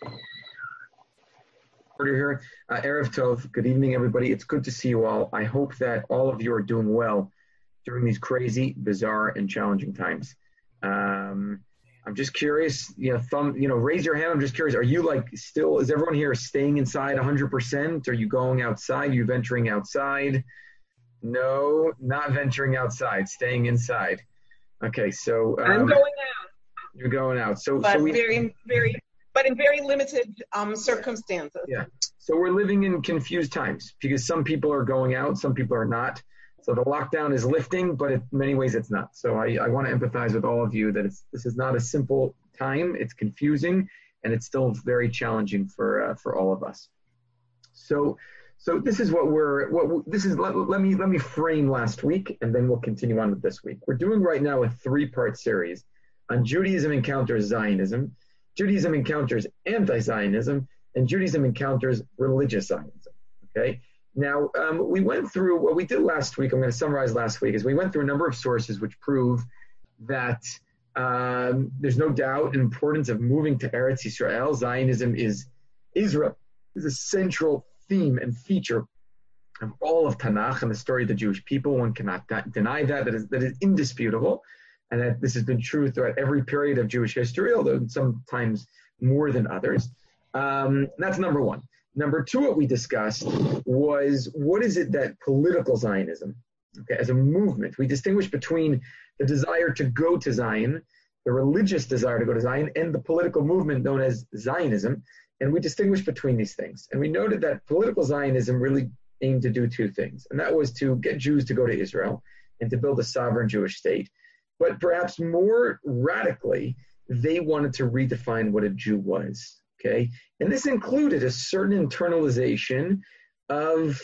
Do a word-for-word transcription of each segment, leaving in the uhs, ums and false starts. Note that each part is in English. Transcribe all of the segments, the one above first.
Here. Uh, Erev Tov, good evening, everybody. It's good to see you all. I hope that all of you are doing well during these crazy, bizarre, and challenging times. Um, I'm just curious, you know, thumb, you know, raise your hand. I'm just curious. Are you like still, is everyone here staying inside one hundred percent? Are you going outside? Are you venturing outside? No, not venturing outside, staying inside. Okay, so. Um, I'm going out. You're going out. So, but so we, very, very, but in very limited um, circumstances. Yeah. So we're living in confused times because some people are going out, some people are not. So the lockdown is lifting, but in many ways it's not. So I, I want to empathize with all of you that it's, this is not a simple time. It's confusing, and it's still very challenging for uh, for all of us. So, so this is what we're what this is. Let, let me let me frame last week, and then we'll continue on with this week. We're doing right now a three-part series on Judaism encounters Zionism, Judaism encounters anti-Zionism, and Judaism encounters religious Zionism. Okay. Now, um, we went through what we did last week. I'm going to summarize last week is we went through a number of sources which prove that um, there's no doubt the importance of moving to Eretz Yisrael. Zionism is Israel is a central theme and feature of all of Tanakh and the story of the Jewish people. One cannot deny that. That is, that is indisputable. And that this has been true throughout every period of Jewish history, although sometimes more than others. Um, that's number one. Number two, what we discussed was what is it that political Zionism, okay, as a movement, we distinguish between the desire to go to Zion, the religious desire to go to Zion, and the political movement known as Zionism. And we distinguish between these things. And we noted that political Zionism really aimed to do two things. And that was to get Jews to go to Israel and to build a sovereign Jewish state. But perhaps more radically, they wanted to redefine what a Jew was. Okay, and this included a certain internalization of,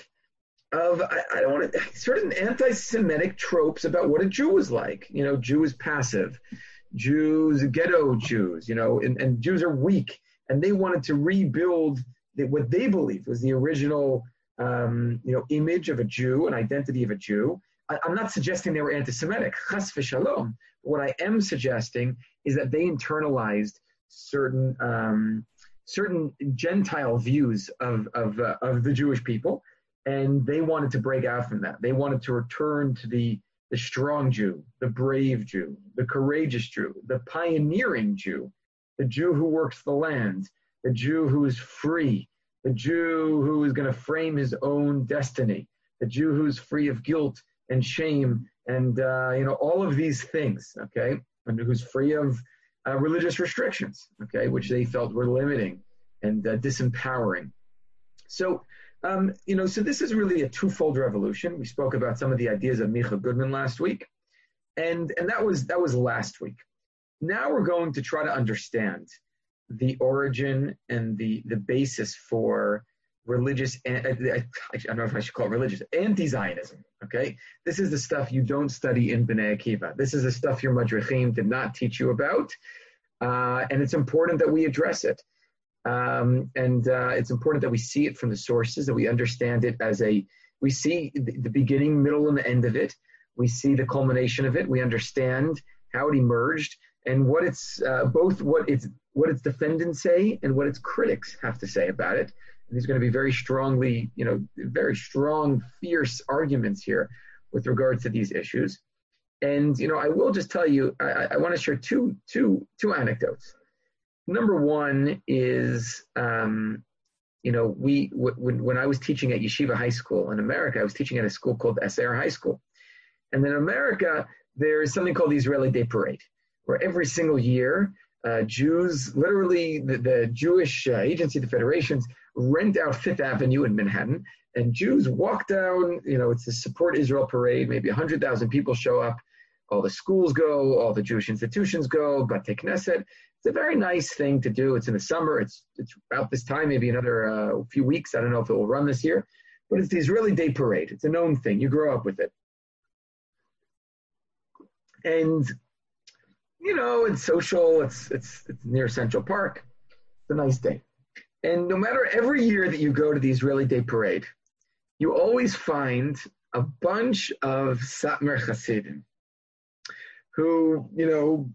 of I, I don't want to, certain anti-Semitic tropes about what a Jew was like. You know, Jew is passive, Jews, ghetto Jews, you know, and, and Jews are weak, and they wanted to rebuild the, what they believed was the original, um, you know, image of a Jew, an identity of a Jew. I, I'm not suggesting they were anti-Semitic, chas v'shalom. What I am suggesting is that they internalized certain um, certain Gentile views of of, uh, of the Jewish people, and they wanted to break out from that. They wanted to return to the the strong Jew, the brave Jew, the courageous Jew, the pioneering Jew, the Jew who works the land, the Jew who is free, the Jew who is going to frame his own destiny, the Jew who's free of guilt and shame and uh, you know all of these things, okay, and who's free of Uh, religious restrictions, okay, which they felt were limiting and uh, disempowering. So, um, you know, so this is really a twofold revolution. We spoke about some of the ideas of Micha Goodman last week, and and that was that was last week. Now we're going to try to understand the origin and the the basis for religious. I don't know if I should call it religious anti-Zionism. Okay, this is the stuff you don't study in Bnei Akiva. This is the stuff your Madrechim did not teach you about, uh, and it's important that we address it. Um, and uh, it's important that we see it from the sources, that we understand it as a. We see the, the beginning, middle, and the end of it. We see the culmination of it. We understand how it emerged and what it's uh, both what its what its defendants say and what its critics have to say about it. There's going to be very strongly, you know, very strong, fierce arguments here with regards to these issues. And, you know, I will just tell you, I, I want to share two, two, two anecdotes. Number one is, um, you know, we, w- when, when I was teaching at Yeshiva High School in America, I was teaching at a school called Eser High School. And in America, there is something called the Israeli Day Parade, where every single year, uh, Jews, literally the, the Jewish uh, agency, the federations, rent out Fifth Avenue in Manhattan, and Jews walk down, you know, it's the Support Israel Parade, maybe one hundred thousand people show up, all the schools go, all the Jewish institutions go, Batei Knesset. It's a very nice thing to do. It's in the summer, it's it's about this time, maybe another uh, few weeks, I don't know if it will run this year, but it's the Israeli Day Parade. It's a known thing, you grow up with it. And, you know, it's social, it's, it's, it's near Central Park, it's a nice day. And no matter every year that you go to the Israeli Day Parade, you always find a bunch of Satmar Hasidim who, you know,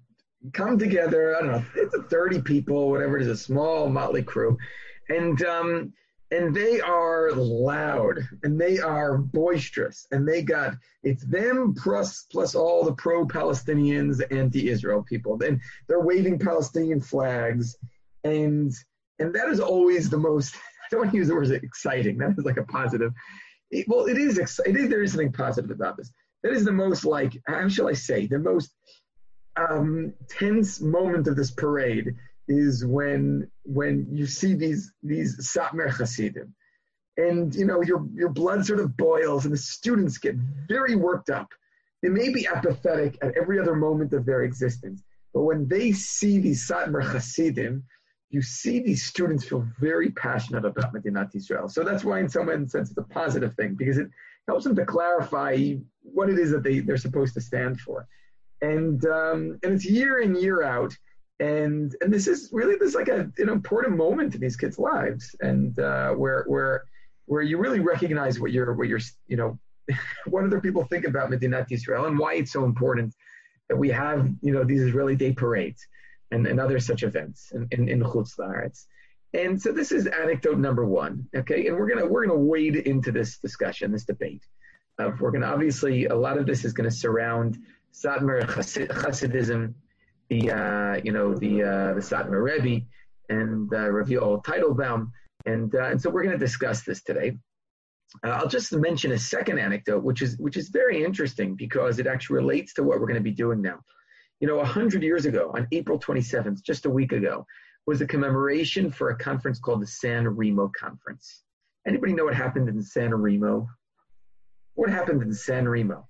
come together. I don't know, it's thirty people, whatever it is, a small motley crew, and um, and they are loud and they are boisterous, and they got it's them plus plus all the pro-Palestinians, anti-Israel people. Then they're waving Palestinian flags, and and that is always the most. I don't want to use the word exciting. That is like a positive. It, well, it is exciting. There is something positive about this. That is the most, like, how shall I say, the most um, tense moment of this parade is when when you see these these Satmar Hasidim, and you know your your blood sort of boils, and the students get very worked up. They may be apathetic at every other moment of their existence, but when they see these Satmar Hasidim, you see these students feel very passionate about Medinat Israel. So that's why, in some sense, it's a positive thing, because it helps them to clarify what it is that they, they're supposed to stand for. And um, and it's year in, year out. And and this is really this like a, an important moment in these kids' lives, and uh, where where where you really recognize what you're what you're you know what other people think about Medinat Israel and why it's so important that we have you know these Israeli Day parades and, and other such events in in, in Chutz La'aretz. And so this is anecdote number one, okay? And we're gonna we're gonna wade into this discussion, this debate. Uh, we're gonna obviously a lot of this is gonna surround Satmar Hasidism, the uh, you know the uh, the Satmar Rebbe and uh, Rav Yoel Teitelbaum, and uh, and so we're gonna discuss this today. Uh, I'll just mention a second anecdote, which is which is very interesting because it actually relates to what we're gonna be doing now. You know, a hundred years ago, on April twenty-seventh, just a week ago, was a commemoration for a conference called the San Remo Conference. Anybody know what happened in San Remo? What happened in San Remo?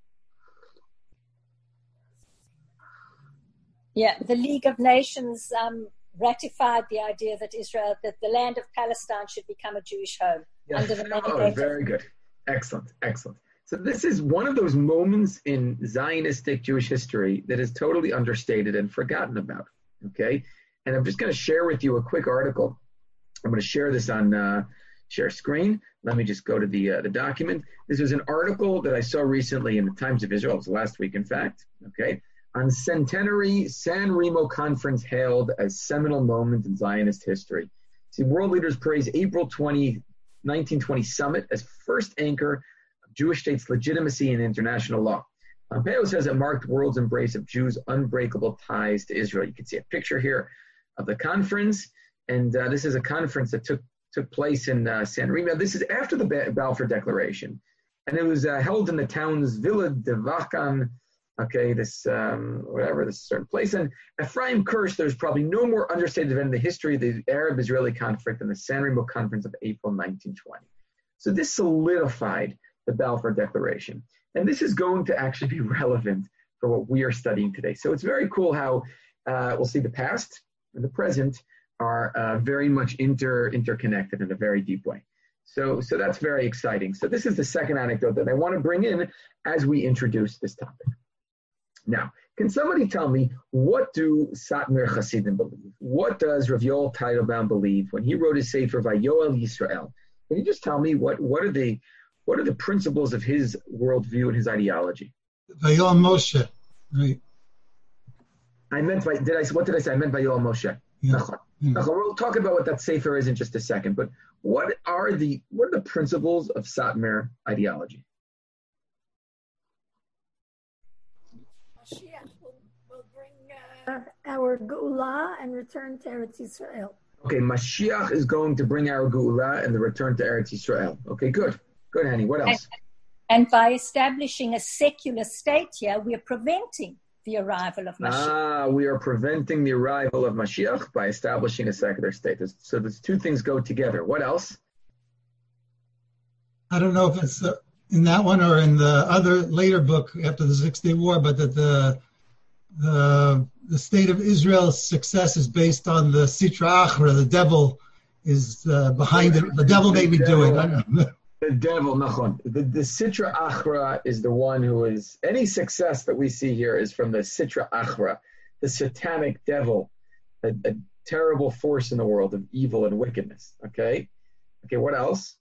Yeah, the League of Nations um, ratified the idea that Israel, that the land of Palestine should become a Jewish home. Yes. Under the Oh, mandate very of- good. Excellent, excellent. So this is one of those moments in Zionistic Jewish history that is totally understated and forgotten about, okay? And I'm just going to share with you a quick article. I'm going to share this on uh, share screen. Let me just go to the uh, the document. This is an article that I saw recently in the Times of Israel. It was last week, in fact. Okay, on centenary San Remo conference hailed as seminal moment in Zionist history. See, world leaders praise April twentieth, nineteen twenty summit as first anchor of Jewish state's legitimacy in international law. Pompeo says it marked the world's embrace of Jews' unbreakable ties to Israel. You can see a picture here of the conference, and uh, this is a conference that took took place in uh, San Remo. This is after the ba- Balfour Declaration, and it was uh, held in the town's Villa de Vacan, okay, this, um, whatever, this certain place. And Ephraim Kirsch, there's probably no more understated event in the history of the Arab-Israeli conflict than the San Remo Conference of April nineteen twenty. So this solidified the Balfour Declaration, and this is going to actually be relevant for what we are studying today. So it's very cool how uh, we'll see the past and the present are uh, very much inter interconnected in a very deep way. So, so that's very exciting. So this is the second anecdote that I want to bring in as we introduce this topic. Now, can somebody tell me, what do Satmar Hasidim believe? What does Rav Yoel Teitelbaum believe when he wrote his Sefer Vayoel Yisrael? Can you just tell me what, what are the what are the principles of his worldview and his ideology? Vayoel Moshe, right? I meant by, did I, what did I say? I meant Vayoel Moshe. Yeah. Yeah. We'll talk about what that Sefer is in just a second, but what are the what are the principles of Satmar ideology? Mashiach will, will bring uh, our Geula and return to Eretz Israel. Okay, Mashiach is going to bring our Geula and the return to Eretz Israel. Okay, good. Good, Annie. What else? And, and by establishing a secular state here, we are preventing the arrival of Mashiach. Ah, we are preventing the arrival of Mashiach by establishing a secular state. So those two things go together. What else? I don't know if it's uh, in that one or in the other later book after the Six-Day War, but that the the the state of Israel's success is based on the Sitra Achra. The devil is uh, behind it. The devil made me do it. I don't know. The devil, nachon. The, the Sitra Achra is the one who is, any success that we see here is from the Sitra Achra, the satanic devil, a, a terrible force in the world of evil and wickedness. Okay? Okay, what else?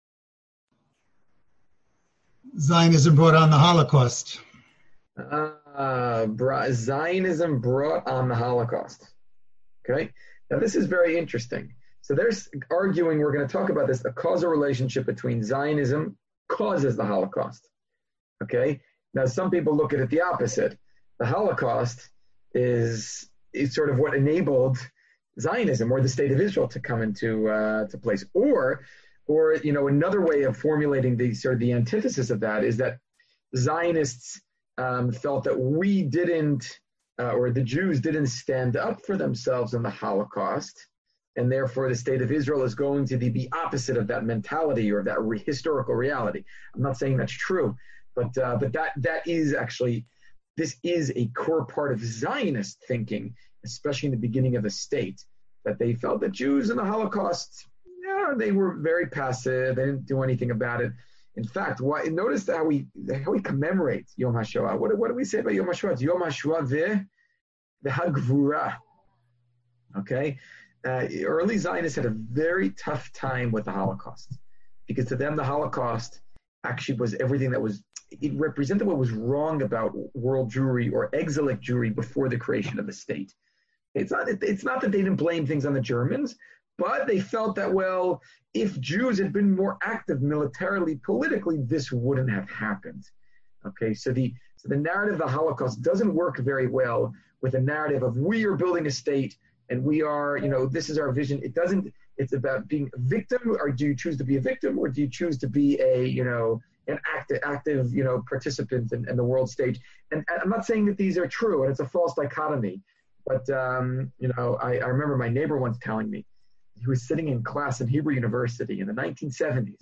Zionism brought on the Holocaust. Ah, uh, brought, Zionism brought on the Holocaust. Okay, now this is very interesting. So there's arguing, we're going to talk about this, a causal relationship between Zionism causes the Holocaust. Okay, now some people look at it the opposite. The Holocaust is, is sort of what enabled Zionism or the state of Israel to come into uh, to place. Or, or you know, another way of formulating the sort of the antithesis of that is that Zionists um, felt that we didn't, uh, or the Jews didn't stand up for themselves in the Holocaust, and therefore the state of Israel is going to be the opposite of that mentality or that re- historical reality. I'm not saying that's true, but uh, but that that is actually, this is a core part of Zionist thinking, especially in the beginning of the state, that they felt that Jews in the Holocaust, yeah, they were very passive. They didn't do anything about it. In fact, why, notice how we how we commemorate Yom HaShoah. What, what do we say about Yom HaShoah? It's Yom HaShoah v'Hagvura. Okay? Uh, early Zionists had a very tough time with the Holocaust, because to them the Holocaust actually was everything that was, it represented what was wrong about world Jewry or exilic Jewry before the creation of the state. It's not, it's not that they didn't blame things on the Germans, but they felt that, well, if Jews had been more active militarily, politically, this wouldn't have happened. Okay, so the so the narrative of the Holocaust doesn't work very well with a narrative of we are building a state and we are, you know, this is our vision. It doesn't, it's about being a victim, or do you choose to be a victim, or do you choose to be a, you know, an active, active, you know, participant in, in the world stage? And, and I'm not saying that these are true, and it's a false dichotomy, but, um, you know, I, I remember my neighbor once telling me, he was sitting in class in Hebrew University in the nineteen seventies,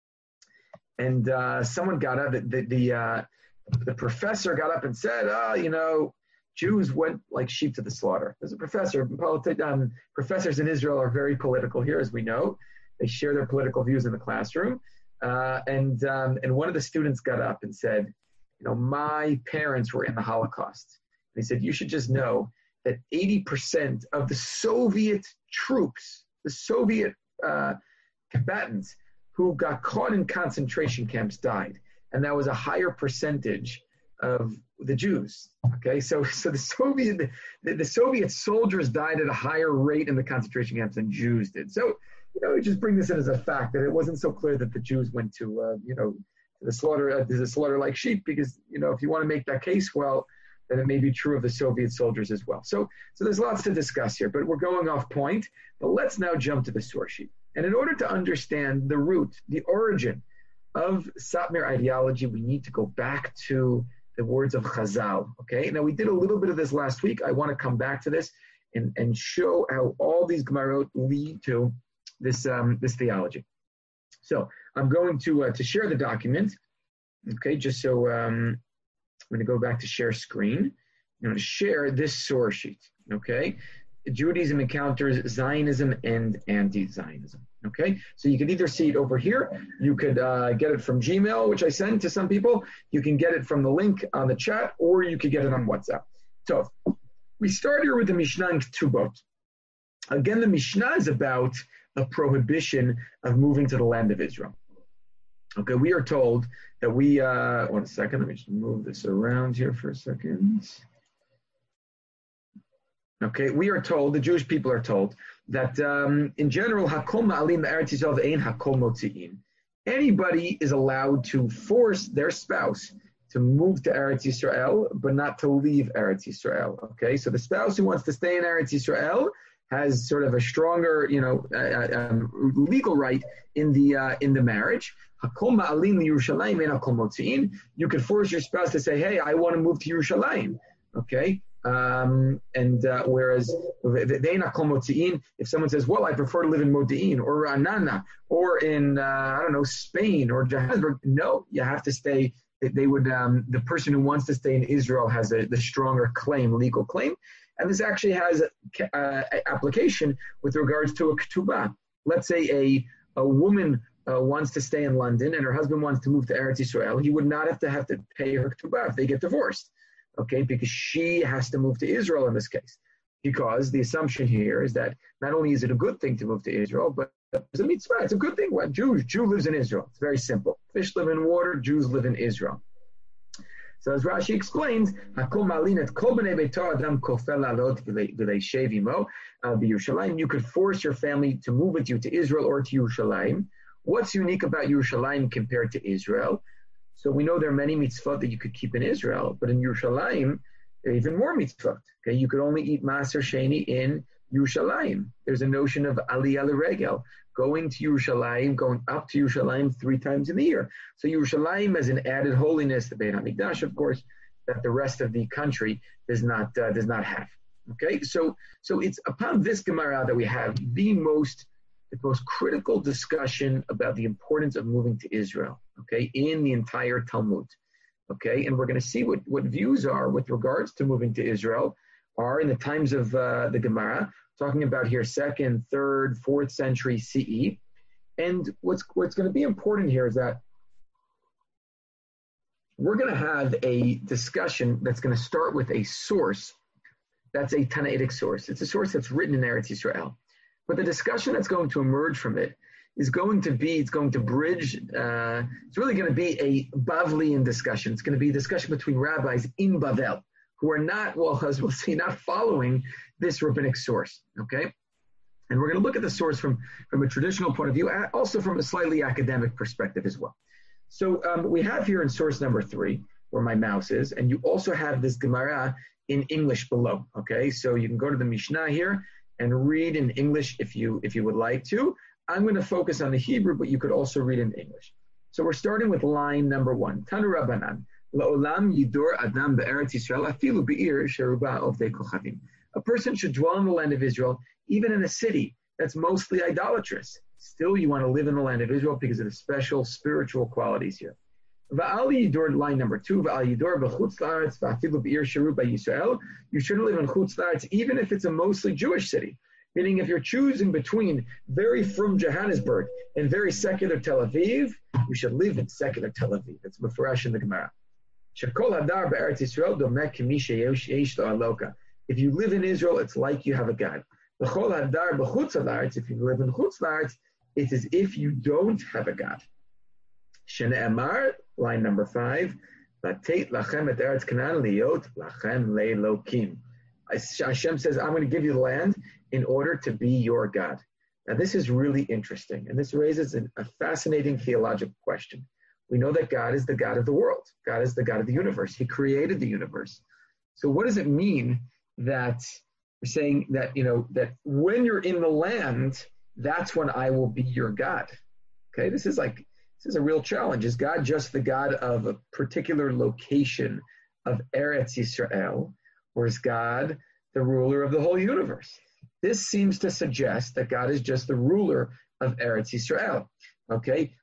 and uh, someone got up, the, the, the, uh, the professor got up and said, oh, you know, Jews went like sheep to the slaughter. There's a professor, politi- um, professors in Israel are very political here, as we know. They share their political views in the classroom. Uh, and um, and one of the students got up and said, you know, my parents were in the Holocaust. And he said, you should just know that eighty percent of the Soviet troops, the Soviet uh, combatants who got caught in concentration camps died. And that was a higher percentage of the Jews. Okay, so so the Soviet the, the Soviet soldiers died at a higher rate in the concentration camps than Jews did. So, you know, just bring this in as a fact that it wasn't so clear that the Jews went to uh, you know, to the slaughter uh, to the slaughter like sheep, because, you know, if you want to make that case, well, then it may be true of the Soviet soldiers as well. So so there's lots to discuss here, but we're going off point. But let's now jump to the source sheet. And in order to understand the root, the origin of Satmar ideology, we need to go back to the words of Chazal. Okay, now we did a little bit of this last week. I want to come back to this and, and show how all these Gemarot lead to this um, this theology. So I'm going to uh, to share the document. Okay, just so um, I'm going to go back to share screen. I'm going to share this source sheet. Okay, Judaism encounters Zionism and anti-Zionism. Okay, so you could either see it over here, you could uh, get it from Gmail, which I send to some people, you can get it from the link on the chat, or you could get it on WhatsApp. So we start here with the Mishnah in Ketubot. Again, the Mishnah is about a prohibition of moving to the land of Israel. Okay, we are told that we, uh, one second, let me just move this around here for a second. Okay, we are told, the Jewish people are told, that um, in general, hakol ma'alim eretz Yisrael ve'ein hakol motzi'in. Anybody is allowed to force their spouse to move to Eretz Yisrael, but not to leave Eretz Yisrael. Okay, so the spouse who wants to stay in Eretz Yisrael has sort of a stronger, you know, uh, um, legal right in the uh, in the marriage. Hakol ma'alim liYerushalayim ve'ein hakol motzi'in. You could force your spouse to say, "Hey, I want to move to Yerushalayim." Okay. Um, and uh, whereas if someone says, well, I prefer to live in Modi'in or Ra'anana or in, uh, I don't know, Spain or Johannesburg, no, you have to stay. They would, um, the person who wants to stay in Israel has a, the stronger claim, legal claim. And this actually has a, uh, application with regards to a ketubah. Let's say a, a woman uh, wants to stay in London and her husband wants to move to Eretz Yisrael. He would not have to have to pay her ketubah if they get divorced. Okay, because she has to move to Israel in this case. Because the assumption here is that not only is it a good thing to move to Israel, but it's a mitzvah. It's a good thing. Well, Jews, Jew lives in Israel. It's very simple. Fish live in water. Jews live in Israel. So as Rashi explains, Hakol Malinet Kol Bnei Beito Adam Kofel Lalot V'Leishev Imo B'Yerushalayim. You could force your family to move with you to Israel or to Yerushalayim. What's unique about Yerushalayim compared to Israel? So we know there are many mitzvot that you could keep in Israel, but in Yerushalayim, there are even more mitzvot. Okay, you could only eat Maser Sheni in Yerushalayim. There's a notion of Aliyah L'Regel, going to Yerushalayim, going up to Yerushalayim three times in the year. So Yerushalayim has an added holiness, the Beit HaMikdash, of course, that the rest of the country does not uh, does not have. Okay, so so it's upon this Gemara that we have the most the most critical discussion about the importance of moving to Israel, okay, in the entire Talmud, okay? And we're going to see what, what views are with regards to moving to Israel are in the times of uh, the Gemara, talking about here second, third, fourth century C E. And what's, what's going to be important here is that we're going to have a discussion that's going to start with a source that's a Tanaitic source. It's a source that's written in Eretz Yisrael. But the discussion that's going to emerge from it is going to be, it's going to bridge, uh, it's really going to be a Bavlian discussion. It's going to be a discussion between rabbis in Bavel who are not, well, as we'll see, not following this rabbinic source, okay? And we're going to look at the source from, from a traditional point of view, also from a slightly academic perspective as well. So um, we have here in source number three, where my mouse is, and you also have this Gemara in English below, okay? So you can go to the Mishnah here, and read in English if you if you would like to. I'm going to focus on the Hebrew, but you could also read in English. So we're starting with line number one. Tanu Rabbanan, La'olam yidur adam be'eretz Yisrael afilu be'ir sheruba ovdei kochavim. A person should dwell in the land of Israel, even in a city that's mostly idolatrous. Still, you want to live in the land of Israel because of the special spiritual qualities here. Va'al yidur, line number two, Va'al yidur b'chutz la'aretz va'afilu be'ir sheruba Yisrael. You shouldn't live in chutz la'aretz, even if it's a mostly Jewish city. Meaning, if you're choosing between very frum Johannesburg and very secular Tel Aviv, you should live in secular Tel Aviv. That's Mefurash in the Gemara. Shekol hadar be'eretz Yisrael domeh k'mi sheyesh lo aloka. If you live in Israel, it's like you have a God. V'chol hadar b'chutz la'aretz. If you live in chutz la'aretz, it's as if you don't have a God. Shene'emar, line number five, Lateit lachem et eretz Canaan liot lachem le'elokim. Hashem says, I'm going to give you the land in order to be your God. Now, this is really interesting, and this raises an, a fascinating theological question. We know that God is the God of the world. God is the God of the universe. He created the universe. So what does it mean that we're saying that, you know, that when you're in the land, that's when I will be your God? Okay, this is like, this is a real challenge. Is God just the God of a particular location of Eretz Yisrael, or is God the ruler of the whole universe? This seems to suggest that God is just the ruler of Eretz Yisrael. Okay?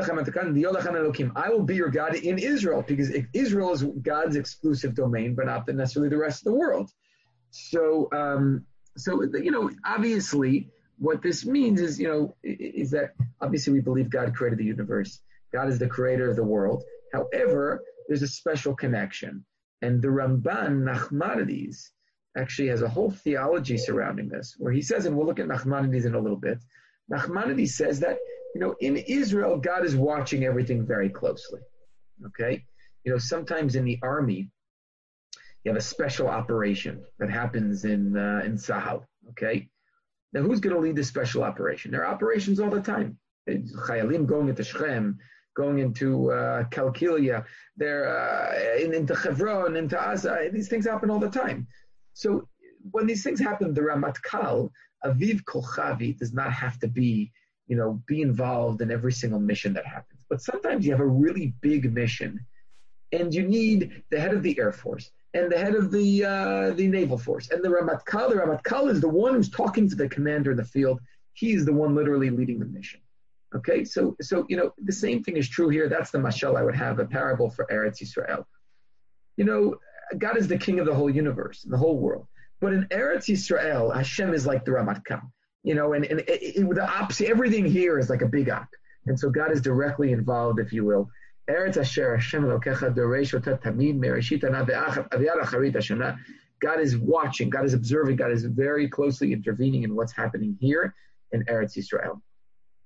I will be your God in Israel, because Israel is God's exclusive domain, but not necessarily the rest of the world. So, um, so you know, obviously, what this means is, you know, is that obviously we believe God created the universe. God is the creator of the world. However, there's a special connection. And the Ramban, Nachmanides, actually has a whole theology surrounding this, where he says, and we'll look at Nachmanides in a little bit, Nachmanides says that, you know, in Israel, God is watching everything very closely, okay? You know, sometimes in the army, you have a special operation that happens in uh, in Sahel, okay? Now, who's going to lead this special operation? There are operations all the time. Chayalim going into Shechem, going into uh, Kalkilia, they're uh, in, into Hebron, into Asa. These things happen all the time. So when these things happen, the Ramatkal, Aviv Kolchavi, does not have to be, you know, be involved in every single mission that happens. But sometimes you have a really big mission, and you need the head of the Air Force and the head of the uh, the Naval Force and the Ramatkal. The Ramatkal is the one who's talking to the commander in the field. He's the one literally leading the mission. Okay, so so you know the same thing is true here. That's the mashal I would have, a parable for Eretz Yisrael. You know, God is the king of the whole universe, the whole world. But in Eretz Yisrael, Hashem is like the Ramatkal. You know, and, and it, it, the opposite, everything here is like a big ak. And so God is directly involved, if you will. Eretz Asher Hashem Elokecha Doresh Ota Tamid Mereshit Ana Ve'achar Acharit Hashana. God is watching, God is observing, God is very closely intervening in what's happening here in Eretz Yisrael.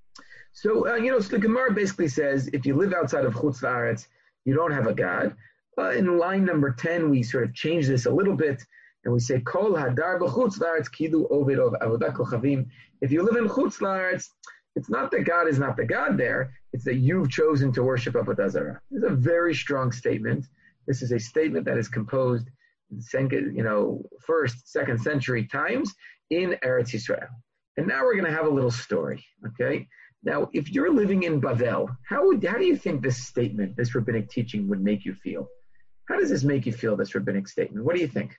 So, uh, you know, so the Gemara basically says, if you live outside of Chutz La'aretz, you don't have a God. Uh, in line number ten, we sort of change this a little bit, and we say, Kol hadar b'chutz la'aretz kilu oved of avodat kochavim. If you live in chutz la'aretz, it's not that God is not the God there, it's that you've chosen to worship Avodah Zarah. This is a very strong statement. This is a statement that is composed in second, you know, first, second century times in Eretz Yisrael. And now we're going to have a little story, okay? Now, if you're living in Bavel, how would, how do you think this statement, this rabbinic teaching would make you feel? How does this make you feel, this rabbinic statement? What do you think?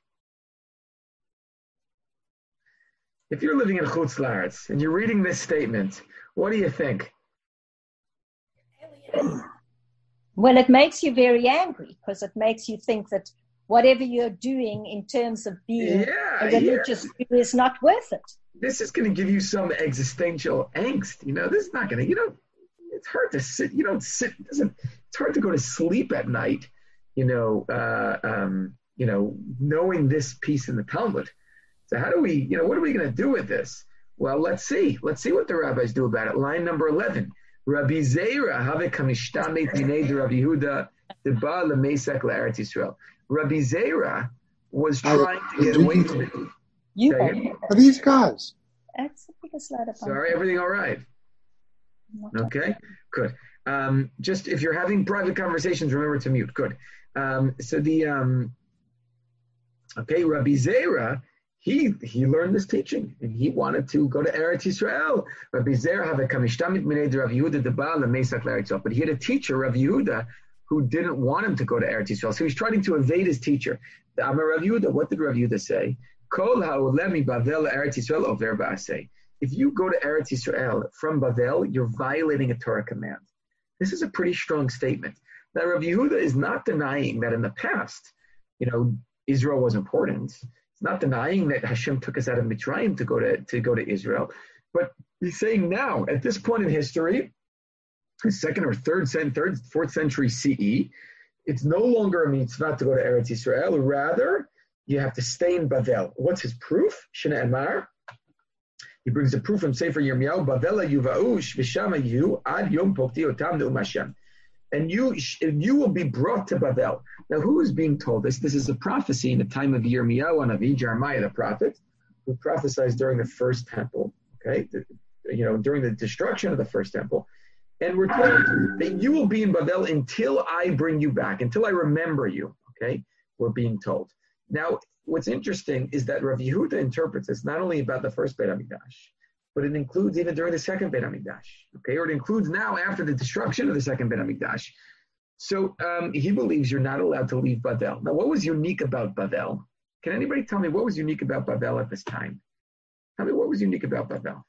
If you're living in Chutz La'aretz and you're reading this statement, what do you think? Well, it makes you very angry because it makes you think that whatever you're doing in terms of being yeah, a religious yeah. Jew is not worth it. This is going to give you some existential angst. You know, this is not going to, you know, it's hard to sit, you don't sit, it doesn't, it's hard to go to sleep at night, you know, uh, um, you know, knowing this piece in the Talmud. So how do we, you know, what are we going to do with this? Well, let's see. Let's see what the rabbis do about it. Line number eleven. Rabbi Zeira have kamishtamet minei de Rabbi Yehuda deba lemesak le'eretz Yisrael. Rabbi Zeira was trying to get away from it. You are these guys? Sorry, everything all right? Okay, good. Um, just if you're having private conversations, remember to mute. Good. Um, so the um, okay, Rabbi Zeira. He he learned this teaching, and he wanted to go to Eretz Yisrael. Rabbi Zeira have a kamishtamit minei de Rabbi Yehuda deba lemesak le'eretz Yisrael. But he had a teacher, Rabbi Yehuda, who didn't want him to go to Eretz Yisrael. So he was trying to evade his teacher. The Amar Rabbi Yehuda, what did Rabbi Yehuda say? Kol ha'oleh miBavel Eretz Yisrael over ba'aseh. If you go to Eretz Yisrael from Bavel, you're violating a Torah command. This is a pretty strong statement. Now, Rabbi Yehuda is not denying that in the past, you know, Israel was important. Not denying that Hashem took us out of Mitzrayim to go to, to go to Israel, but he's saying now, at this point in history, second or third, third, fourth century C E, it's no longer a mitzvah to go to Eretz Yisrael. Rather, you have to stay in Bavel. What's his proof? Shena Emar. He brings a proof from Sefer Yirmiyahu. Bavela yuvaush v'shama yu ad yom pokti otam ne'um Hashem. And you, you will be brought to Bavel. Now, who is being told this? This is a prophecy in the time of Yirmiyahu Hanavi, Jeremiah the prophet, who prophesied during the first temple, okay, the, you know, during the destruction of the first temple. And we're told that you will be in Bavel until I bring you back, until I remember you, okay, we're being told. Now, what's interesting is that Rav Yehuda interprets this not only about the first Beit HaMikdash, but it includes even during the second Beit HaMikdash, okay? Or it includes now after the destruction of the second Beit HaMikdash. So um, he believes you're not allowed to leave Bavel. Now, what was unique about Bavel? Can anybody tell me what was unique about Bavel at this time? Tell me what was unique about Bavel.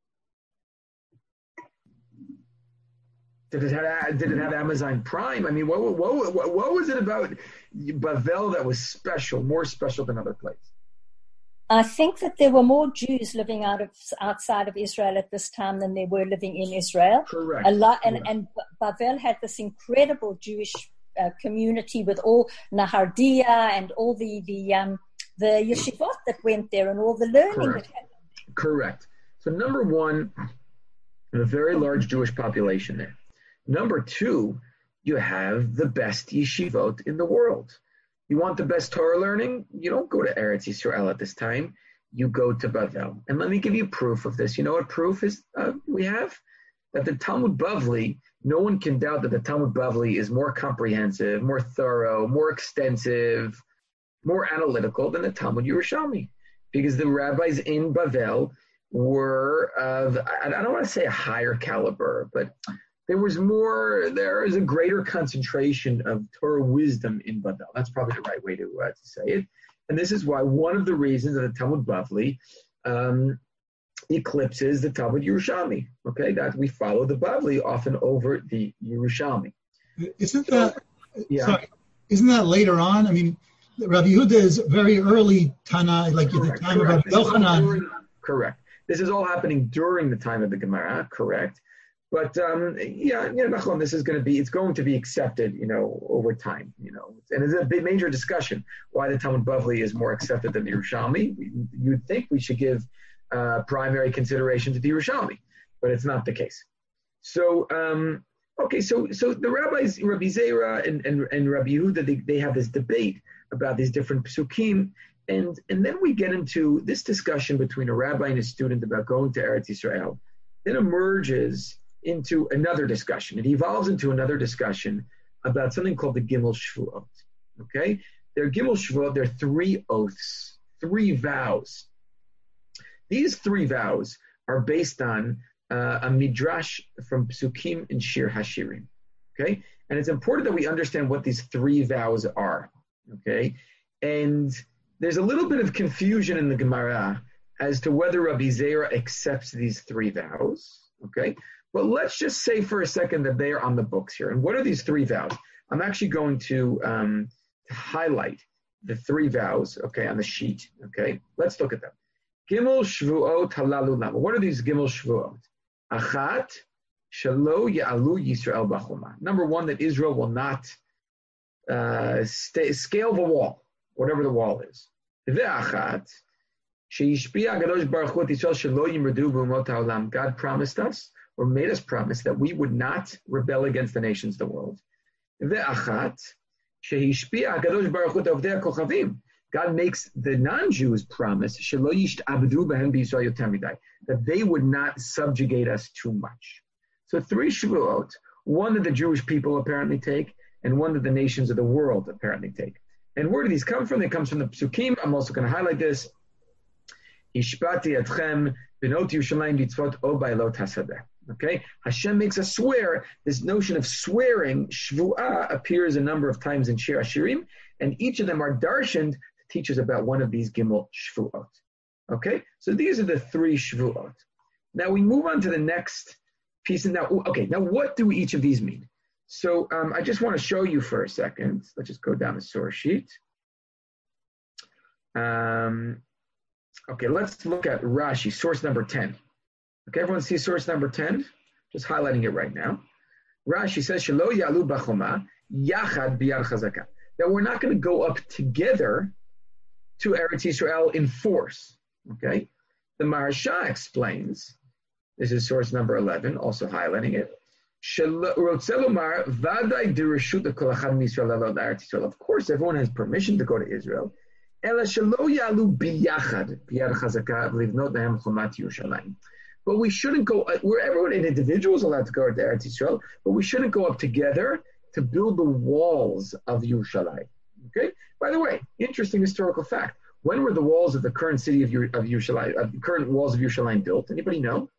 Did it have, did it have Amazon Prime? I mean, what, what, what, what was it about Bavel that was special, more special than other places? I think that there were more Jews living out of outside of Israel at this time than there were living in Israel. Correct. A lot, and, Correct. and Bavel had this incredible Jewish uh, community with all Nahardia and all the the um, the yeshivot that went there and all the learning Correct. that happened. Correct. So number one, a very large Jewish population there. Number two, you have the best yeshivot in the world. You want the best Torah learning? You don't go to Eretz Yisrael at this time. You go to Bavel. And let me give you proof of this. You know what proof is uh, we have? That the Talmud Bavli, no one can doubt that the Talmud Bavli is more comprehensive, more thorough, more extensive, more analytical than the Talmud Yerushalmi. Because the rabbis in Bavel were of, I don't want to say a higher caliber, but there was more, there is a greater concentration of Torah wisdom in Bavel. That's probably the right way to, uh, to say it. And this is why one of the reasons that the Talmud Bavli um, eclipses the Talmud Yerushalmi, okay? That we follow the Bavli often over the Yerushalmi. Isn't that, so, yeah. sorry, isn't that later on? I mean, Rabbi Yehuda is very early Tana, like at the time correct. of Rabbi Yochanan. Correct. This is all happening during the time of the Gemara, correct? But um, yeah, yeah, Nachon, this is going to be, it's going to be accepted, you know, over time, you know. And it's a big major discussion why the Talmud Bavli is more accepted than the Yerushalmi. You'd think we should give uh, primary consideration to the Yerushalmi, but it's not the case. So um, Okay, so so the rabbis, Rabbi Zera and, and, and Rabbi Yehuda, they, they have this debate about these different psukim, and, and then we get into this discussion between a rabbi and a student about going to Eretz Yisrael. Then emerges into another discussion. It evolves into another discussion about something called the Gimel Shvuot. Okay? They're Gimel Shvuot, they're three oaths, three vows. These three vows are based on uh, a midrash from Psukim and Shir Hashirim. Okay? And it's important that we understand what these three vows are. Okay? And there's a little bit of confusion in the Gemara as to whether Rabbi Zera accepts these three vows. Okay? But let's just say for a second that they are on the books here. And what are these three vows? I'm actually going to, um, to highlight the three vows, okay, on the sheet. Okay? Let's look at them. Gimel Shvuot Halalu Lama. What are these Gimel Shvuot? Achat Shalo Ya'alu Yisrael B'choma. Number one, that Israel will not uh, stay, scale the wall, whatever the wall is. Ve'achat She'ishpiya Gadosh Baruch Hu Yisrael Shalo Yimradu B'umot Ha'olam. God promised us, or made us promise, that we would not rebel against the nations of the world. Ve'achat She'ishpiya Gadosh Baruch Hu Tovdei Kochavim. God makes the non-Jews promise that they would not subjugate us too much. So three Shavuot, one that the Jewish people apparently take, and one that the nations of the world apparently take. And where do these come from? They come from the Psukim. I'm also going to highlight this. Okay, Hashem makes us swear. This notion of swearing, Shvu'ah, appears a number of times in Shir Hashirim, and each of them are darshaned teaches about one of these Gimel Shvuot. Okay, so these are the three Shvuot. Now we move on to the next piece. And now, okay, now what do each of these mean? So um, I just want to show you for a second. Let's just go down the source sheet. Um, okay, let's look at Rashi, source number ten. Okay, everyone see source number ten? Just highlighting it right now. Rashi says, Shelo Ya'alu B'choma Yachad B'yad Chazaka. That we're not going to go up together to Eretz Yisrael in force. Okay? The Maharsha explains, this is source number eleven, also highlighting it. Of course, everyone has permission to go to Israel. But we shouldn't go, where everyone, an individual is allowed to go to Eretz Yisrael, but we shouldn't go up together to build the walls of Yerushalayim. Okay? By the way, interesting historical fact. When were the walls of the current city of, of Yerushalayim, of the current walls of Yerushalayim built? Anybody know?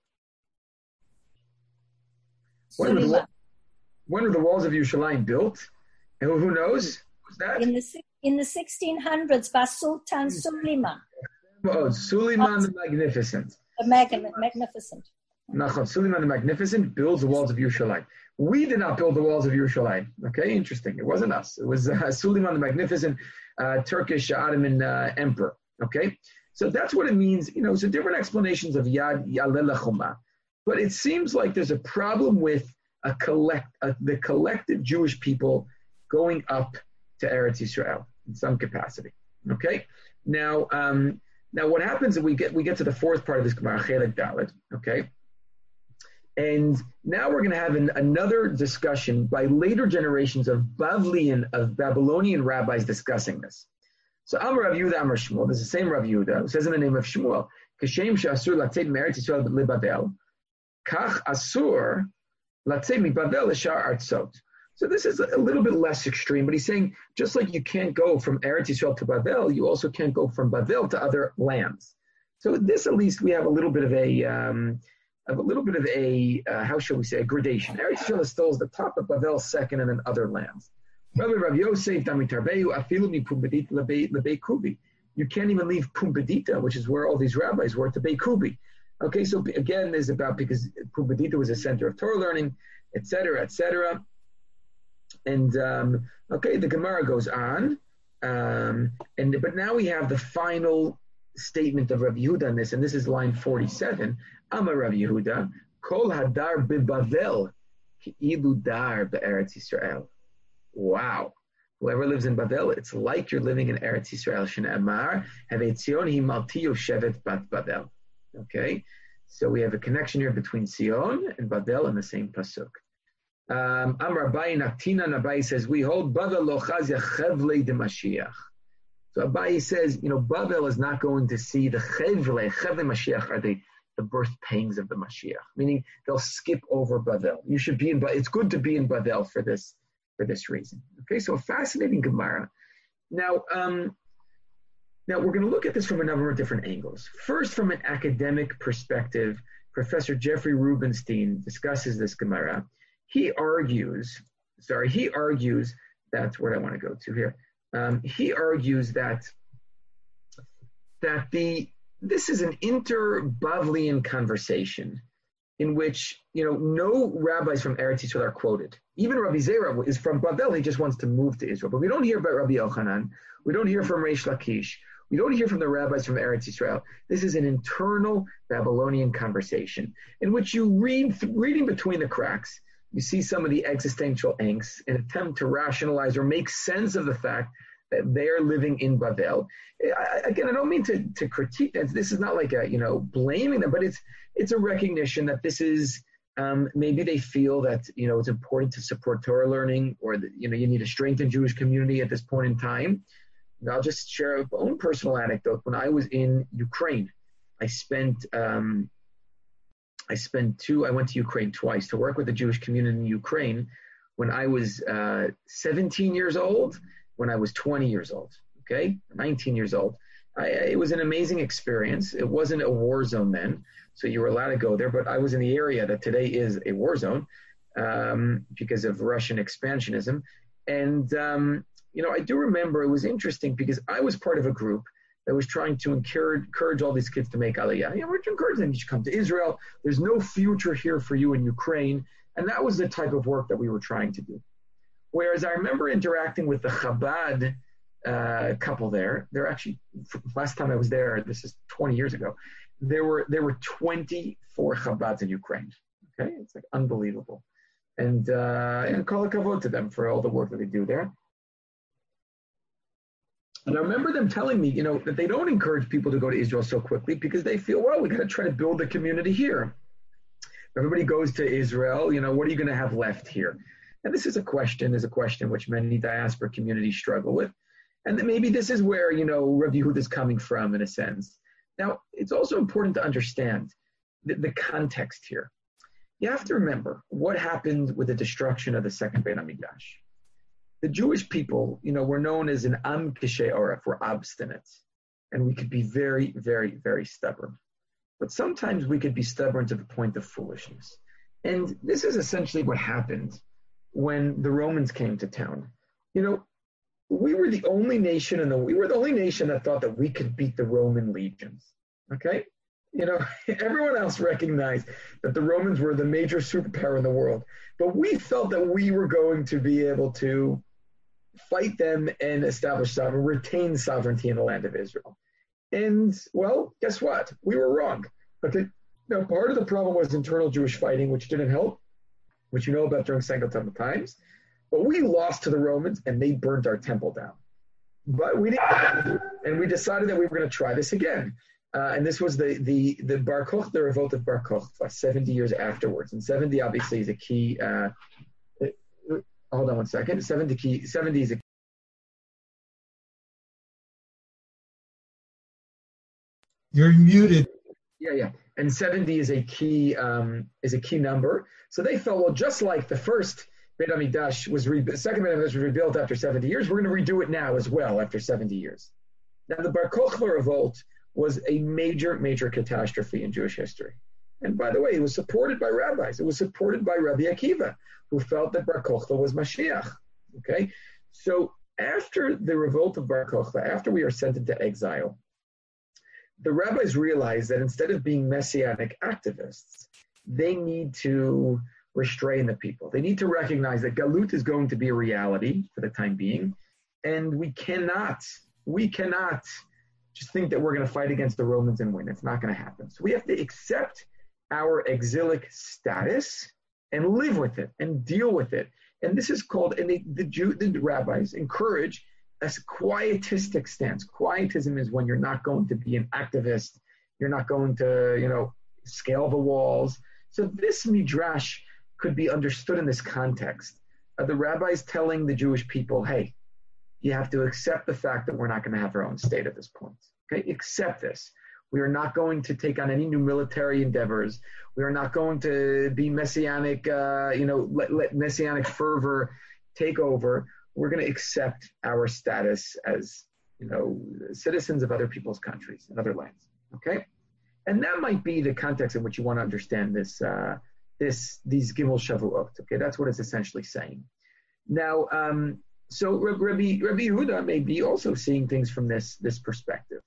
When were, the, when were the walls of Yerushalayim built? And who knows? Who's that? In the in the sixteen hundreds by Sultan Suleiman. Oh, Suleiman the Magnificent. The mag- Magnificent. Nachon, Suleiman the Magnificent builds the walls of Yerushalayim. We did not build the walls of Yerushalayim. Okay, interesting. It wasn't us. It was uh, Suleiman the Magnificent, uh, Turkish Ottoman uh, emperor. Okay, so that's what it means. You know, so different explanations of Yad Yaleh Lechoma. But it seems like there's a problem with a collect uh, the collective Jewish people going up to Eretz Yisrael in some capacity. Okay, now um, now what happens is we get we get to the fourth part of this Gemara Chelek Dalet. Okay. And now we're going to have an, another discussion by later generations of Bavlian, of Babylonian rabbis discussing this. So Amar Rav Yehuda Amar Shmuel, this is the same Rav Yehuda, who says in the name of Shmuel, Kashem she'asur latzeit me'eretz Yisrael libabel, kach asur latzeit mibabel l'shar artzot. So this is a little bit less extreme, but he's saying just like you can't go from Eretz Yisrael to Babel, you also can't go from Babel to other lands. So this, at least, we have a little bit of a... Um, of a little bit of a, uh, how shall we say, a gradation. Eretz Yisrael is still at the top of Bavel second, and then other lands. Rabbi Yosef, Damit Tarbeyu, Afilu mi Pumbedita lebei Kubi. You can't even leave Pumbedita, which is where all these rabbis were, to Bei Kubi. Okay, so again, is about, because Pumbedita was a center of Torah learning, et cetera, et cetera. And, um, okay, the Gemara goes on. Um, and But now we have the final statement of Rabbi Yehuda on this, and this is line forty-seven. Amar Rabbi Yehuda, Kol hadar beBavel, ki'ilu dar be'eretz Yisrael. Wow. Whoever lives in Bavel, it's like you're living in Eretz Yisrael. Shne'amar, Havetzion hi maltiyo shevet bat Bavel. Okay? So we have a connection here between Sion and Bavel in the same pasuk. Um, Amar Abaye Naktina, and Abaye says, we hold Bavel lo chazia chevle de Mashiach. So Abaye says, you know, Bavel is not going to see the chevle, chevle Mashiach are the, the birth pangs of the Mashiach, meaning they'll skip over Bavel. You should be in, it's good to be in Bavel for this, for this reason. Okay, so a fascinating Gemara. Now, um, now we're going to look at this from a number of different angles. First, from an academic perspective, Professor Jeffrey Rubenstein discusses this Gemara. He argues, sorry, he argues that, where do I want to go to here? Um, he argues that, that the, this is an inter-Bavlian conversation in which, you know, no rabbis from Eretz Yisrael are quoted. Even Rabbi Zera is from Bavel, he just wants to move to Israel. But we don't hear about Rabbi Yochanan. We don't hear from Reish Lakish. We don't hear from the rabbis from Eretz Yisrael. This is an internal Babylonian conversation in which you read, reading between the cracks, you see some of the existential angst, an attempt to rationalize or make sense of the fact that they're living in Bavel. I, again, I don't mean to, to critique that. This is not like a, you know, blaming them, but it's it's a recognition that this is, um, maybe they feel that, you know, it's important to support Torah learning, or that, you know, you need to strengthen Jewish community at this point in time. And I'll just share a own personal anecdote. When I was in Ukraine, I spent, um, I spent two, I went to Ukraine twice to work with the Jewish community in Ukraine when I was uh, seventeen years old, when I was twenty years old, okay, nineteen years old. I, it was an amazing experience. It wasn't a war zone then, so you were allowed to go there, but I was in the area that today is a war zone um, because of Russian expansionism. And, um, you know, I do remember it was interesting because I was part of a group that was trying to encourage, encourage all these kids to make Aliyah. You know, we're encouraging them, you should come to Israel. There's no future here for you in Ukraine. And that was the type of work that we were trying to do. Whereas I remember interacting with the Chabad uh, couple there. They're actually, last time I was there, this is twenty years ago, there were there were twenty-four Chabads in Ukraine. Okay, it's like unbelievable. And, uh, and kol hakavod to them for all the work that they do there. And I remember them telling me, you know, that they don't encourage people to go to Israel so quickly because they feel, well, we got to try to build the community here. Everybody goes to Israel, you know, what are you going to have left here? And this is a question, is a question which many diaspora communities struggle with. And that maybe this is where, you know, Rav Yehuda is coming from in a sense. Now, it's also important to understand the, the context here. You have to remember what happened with the destruction of the second Beit HaMikdash. The Jewish people, you know, were known as an Am Kishei Oref, we're obstinate. And we could be very, very, very stubborn. But sometimes we could be stubborn to the point of foolishness. And this is essentially what happened when the Romans came to town. You know, we were the only nation in the, we were the only nation that thought that we could beat the Roman legions. Okay? You know, everyone else recognized that the Romans were the major superpower in the world. But we felt that we were going to be able to fight them and establish sovereignty, retain sovereignty in the land of Israel. And, well, guess what? We were wrong. Okay? Now, part of the problem was internal Jewish fighting, which didn't help, which you know about during Second Temple times. But we lost to the Romans, and they burned our temple down. But we didn't, and we decided that we were going to try this again. Uh, and this was the the the Bar Kokhba, the revolt of Bar Kokhba, seventy years afterwards. And seventy obviously is a key. Uh, uh, hold on one second. seventy key. seventy is a. You're muted. Yeah, yeah. And seventy is a key um, is a key number. So they felt, well, just like the first Beit HaMikdash was rebuilt, the second Beit HaMikdash was rebuilt after seventy years, we're going to redo it now as well after seventy years. Now the Bar Kokhba revolt was a major, major catastrophe in Jewish history. And by the way, it was supported by rabbis. It was supported by Rabbi Akiva, who felt that Bar Kokhba was Mashiach. Okay? So after the revolt of Bar Kokhba, after we are sent into exile, the rabbis realized that instead of being messianic activists, they need to restrain the people. They need to recognize that Galut is going to be a reality for the time being, and we cannot, we cannot just think that we're going to fight against the Romans and win. It's not going to happen. So we have to accept our exilic status and live with it and deal with it. And this is called, and they, the Jew, the rabbis encourage a quietistic stance. Quietism is when you're not going to be an activist. You're not going to, you know, scale the walls. So this midrash could be understood in this context of the rabbis telling the Jewish people, hey, you have to accept the fact that we're not going to have our own state at this point. Okay, accept this. We are not going to take on any new military endeavors. We are not going to be messianic, uh, you know, let, let messianic fervor take over. We're going to accept our status as, you know, citizens of other people's countries and other lands. Okay, and that might be the context in which you want to understand this, uh, this, these Gimel Shavuot. Okay, that's what it's essentially saying. Now, um, so Rabbi Rabbi Yehuda may be also seeing things from this this perspective.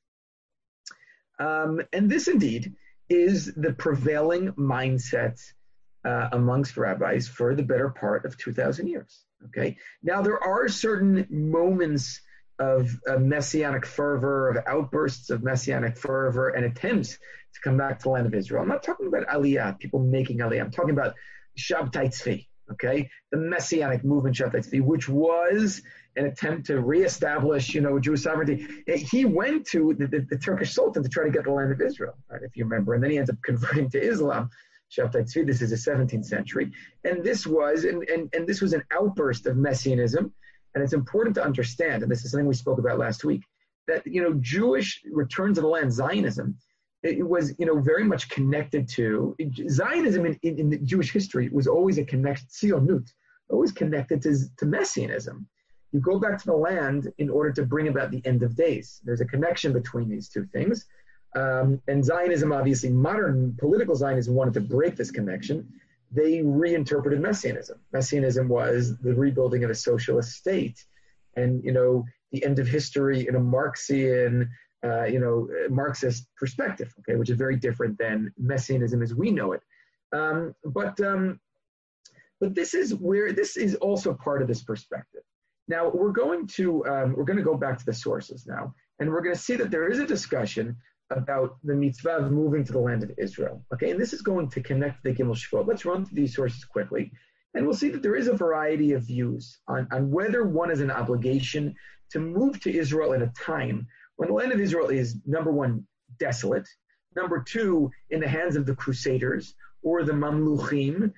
Um, and this indeed is the prevailing mindset uh, amongst rabbis for the better part of two thousand years. Okay. Now there are certain moments of, of messianic fervor, of outbursts of messianic fervor, and attempts to come back to the land of Israel. I'm not talking about Aliyah, people making Aliyah. I'm talking about Shabtai Tzvi. Okay, the messianic movement, Shabtai Tzvi, which was an attempt to reestablish, you know, Jewish sovereignty. He went to the, the, the Turkish Sultan to try to get the land of Israel, right, if you remember, and then he ends up converting to Islam. Shabtai Tzvi, this is the seventeenth century, and this was and, and and this was an outburst of messianism, and it's important to understand, and this is something we spoke about last week, that you know Jewish return to the land, Zionism, it was, you know, very much connected to Zionism in, in, in Jewish history was always a connection, Tzionut, always connected to, to Messianism. You go back to the land in order to bring about the end of days. There's a connection between these two things. Um, and Zionism, obviously, modern political Zionism wanted to break this connection. They reinterpreted Messianism. Messianism was the rebuilding of a socialist state and, you know, the end of history in a Marxian Uh, you know, Marxist perspective, okay, which is very different than Messianism as we know it. Um, but um, but this is where this is also part of this perspective. Now we're going to um, we're going to go back to the sources now, and we're going to see that there is a discussion about the mitzvah of moving to the land of Israel. Okay, and this is going to connect the Gimel Shavuot. Let's run through these sources quickly, and we'll see that there is a variety of views on, on whether one is an obligation to move to Israel at a time when the land of Israel is, number one, desolate, number two, in the hands of the Crusaders, or the Mamluchim,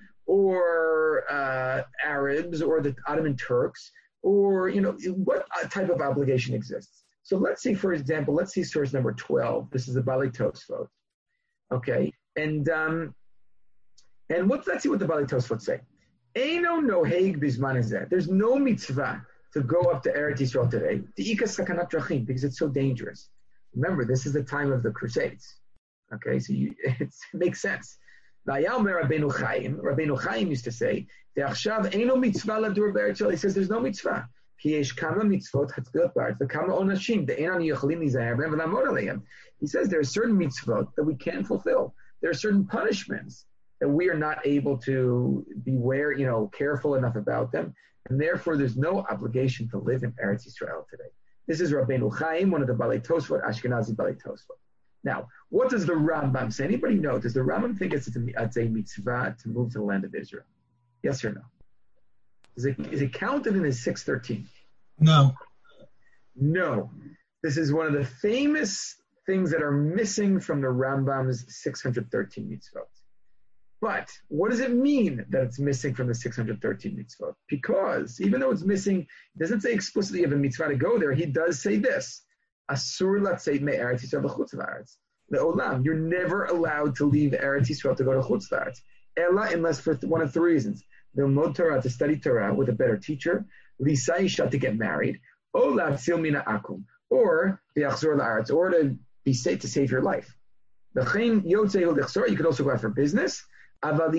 or uh, Arabs, or the Ottoman Turks, or, you know, what type of obligation exists? So let's see, for example, let's see source number twelve. This is the Bali Tosfot. Okay, and um, and what, let's see what the Bali Tosfot say. Eino noheg bizman hazeh. There's no mitzvah to go up to Eretz Yisrael today, because it's so dangerous. Remember, this is the time of the Crusades. Okay, so you, it's, it makes sense. Rabbeinu Chaim, Rabbeinu Chaim used to say, he says there's no mitzvah. He says there are certain mitzvot that we can't fulfill. There are certain punishments that we are not able to be aware, you know, careful enough about them. And therefore, there's no obligation to live in Eretz Yisrael today. This is Rabbeinu Chaim, one of the Balei Tosfot, Ashkenazi Balei Tosfot. Now, what does the Rambam say? Anybody know? Does the Rambam think it's a, it's a mitzvah to move to the land of Israel? Yes or no? Is it, is it counted in his six thirteen? No. No. This is one of the famous things that are missing from the Rambam's six hundred thirteen mitzvot. But what does it mean that it's missing from the six hundred thirteen mitzvot? Because even though it's missing, it doesn't say explicitly you have a mitzvah to go there. He does say this: Asur latzeit me'eretz Yisrael l'chutz la'aretz le'olam. You're never allowed to leave Eretz Yisrael to go to chutz la'aretz, ela, unless for one of three reasons: lilmod Torah, to study Torah with a better teacher; l'isa isha, to get married; o la'atzil mina akum, or li'achzor la'aretz, or to be safe, to save your life. L'chein yotzei l'chzor. You could also go out for business. But to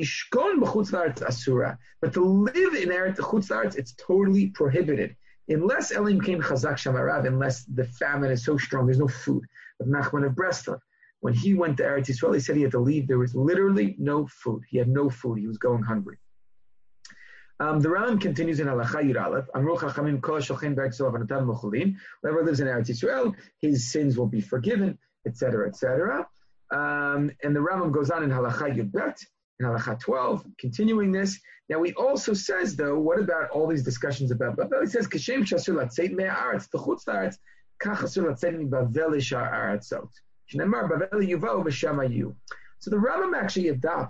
live in Eretz Chutz La'aretz, it's totally prohibited. Unless Elim came Chazak Shamarav, unless the famine is so strong, there's no food. But Nachman of Breslov, when he went to Eretz Yisrael, he said he had to leave. There was literally no food. He had no food. He was going hungry. Um, the Rambam continues in Halacha Yud Aleph. Amru Chachamim Kol Shochem B'Eretz Yisrael V'Notav Mechulin. Whoever lives in Eretz Yisrael, his sins will be forgiven, et cetera, et cetera. Um, and the Rambam goes on in Halacha Yud Bet. In Halacha twelve, continuing this. Now he also says, though, what about all these discussions about Bavel? He says, Kashem shasur latzeit me'aretz, the chutz la'aretz, kach asur latzeit mi Bavel ishar aratzot. Shnemar Bavel yuvau v'shama yu. So the Rambam actually adopts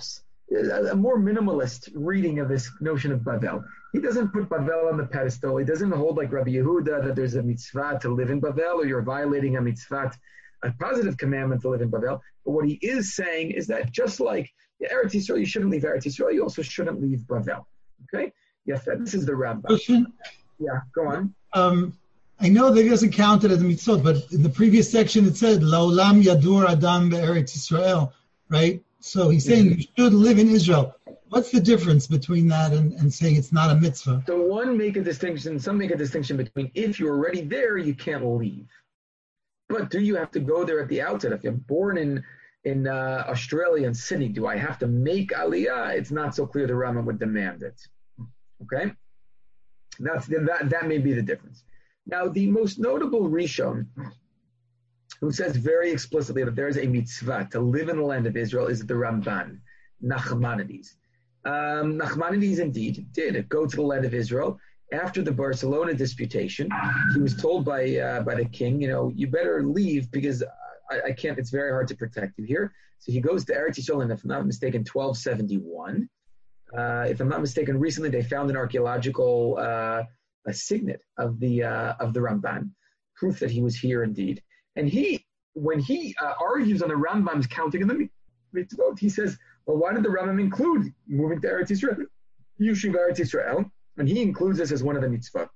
a, a more minimalist reading of this notion of Bavel. He doesn't put Bavel on the pedestal. He doesn't hold like Rabbi Yehuda that there's a mitzvah to live in Bavel or you're violating a mitzvah, a positive commandment to live in Bavel. But what he is saying is that just like Eretz Yisrael, you shouldn't leave Eretz Yisrael, you also shouldn't leave Bavel. Okay? Yes, this is the Rambam. Question? Yeah, go on. Um, I know that he doesn't count it as a mitzvot, but in the previous section it said, Laolam yadur adam be'eretz Yisrael, right? So he's saying mm-hmm. you should live in Israel. What's the difference between that and, and saying it's not a mitzvah? So one make a distinction, some make a distinction between if you're already there, you can't leave. But do you have to go there at the outset? If you're born in in uh, Australia and Sydney, do I have to make Aliyah? It's not so clear the Rambam would demand it. Okay? That's that that may be the difference. Now, the most notable Rishon, who says very explicitly that there is a mitzvah to live in the land of Israel, is the Ramban, Nachmanides. Um, Nachmanides indeed did go to the land of Israel. After the Barcelona disputation, he was told by uh, by the king, you know, you better leave because I, I can't, it's very hard to protect you here. So he goes to Eretz Yisrael, and if I'm not mistaken, twelve seventy-one. Uh, if I'm not mistaken, recently they found an archaeological uh, a signet of the uh, of the Ramban, proof that he was here indeed. And he, when he uh, argues on the Rambam's counting in the mitzvot, he says, well, why did the Rambam include moving to Eretz Yisrael, Yishuv Eretz Yisrael? And he includes this as one of the mitzvah.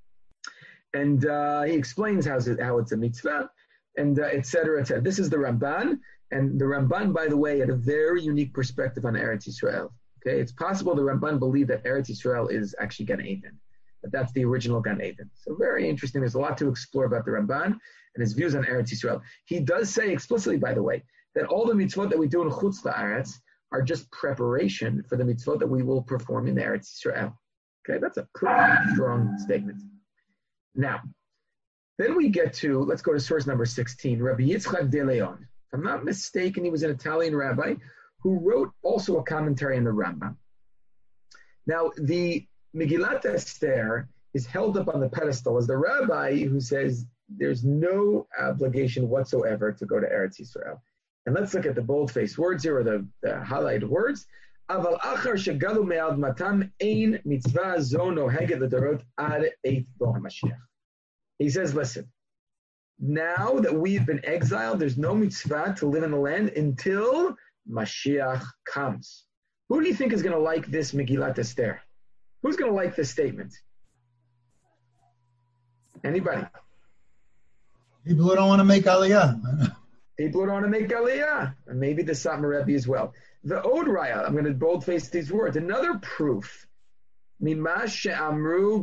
And uh, he explains how, it, how it's a mitzvah, and uh, et cetera, et cetera. This is the Ramban. And the Ramban, by the way, had a very unique perspective on Eretz Yisrael. Okay, it's possible the Ramban believed that Eretz Yisrael is actually Gan Eden, that that's the original Gan Eden. So very interesting. There's a lot to explore about the Ramban and his views on Eretz Yisrael. He does say explicitly, by the way, that all the mitzvot that we do in Chutz La'aretz are just preparation for the mitzvot that we will perform in Eretz Yisrael. Okay, that's a pretty strong statement. Now, then we get to, let's go to source number sixteen, Rabbi Yitzchak de Leon. If I'm not mistaken, he was an Italian rabbi who wrote also a commentary on the Rambam. Now, the Megillat Esther is held up on the pedestal as the rabbi who says there's no obligation whatsoever to go to Eretz Yisrael. And let's look at the bold-faced words here, or the, the highlighted words. Aval achar shegalu me'ad matam ein mitzvah zo noheget l'dorot ad eit bo HaMashiach. He says, listen, now that we've been exiled, there's no mitzvah to live in the land until Mashiach comes. Who do you think is going to like this Megillat Esther? Who's going to like this statement? Anybody? People who don't want to make Aliyah. People who don't want to make Aliyah. And maybe the Satmar Rebbe as well. The Od Raya, I'm going to boldface these words. Another proof. He brings proof from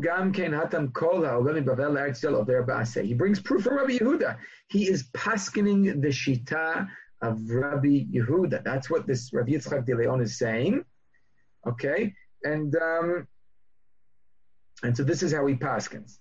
Rabbi Yehuda. He is paskening the Shita of Rabbi Yehuda. That's what this Rabbi Yitzchak de Leon is saying. Okay? And um, and so this is how he paskens.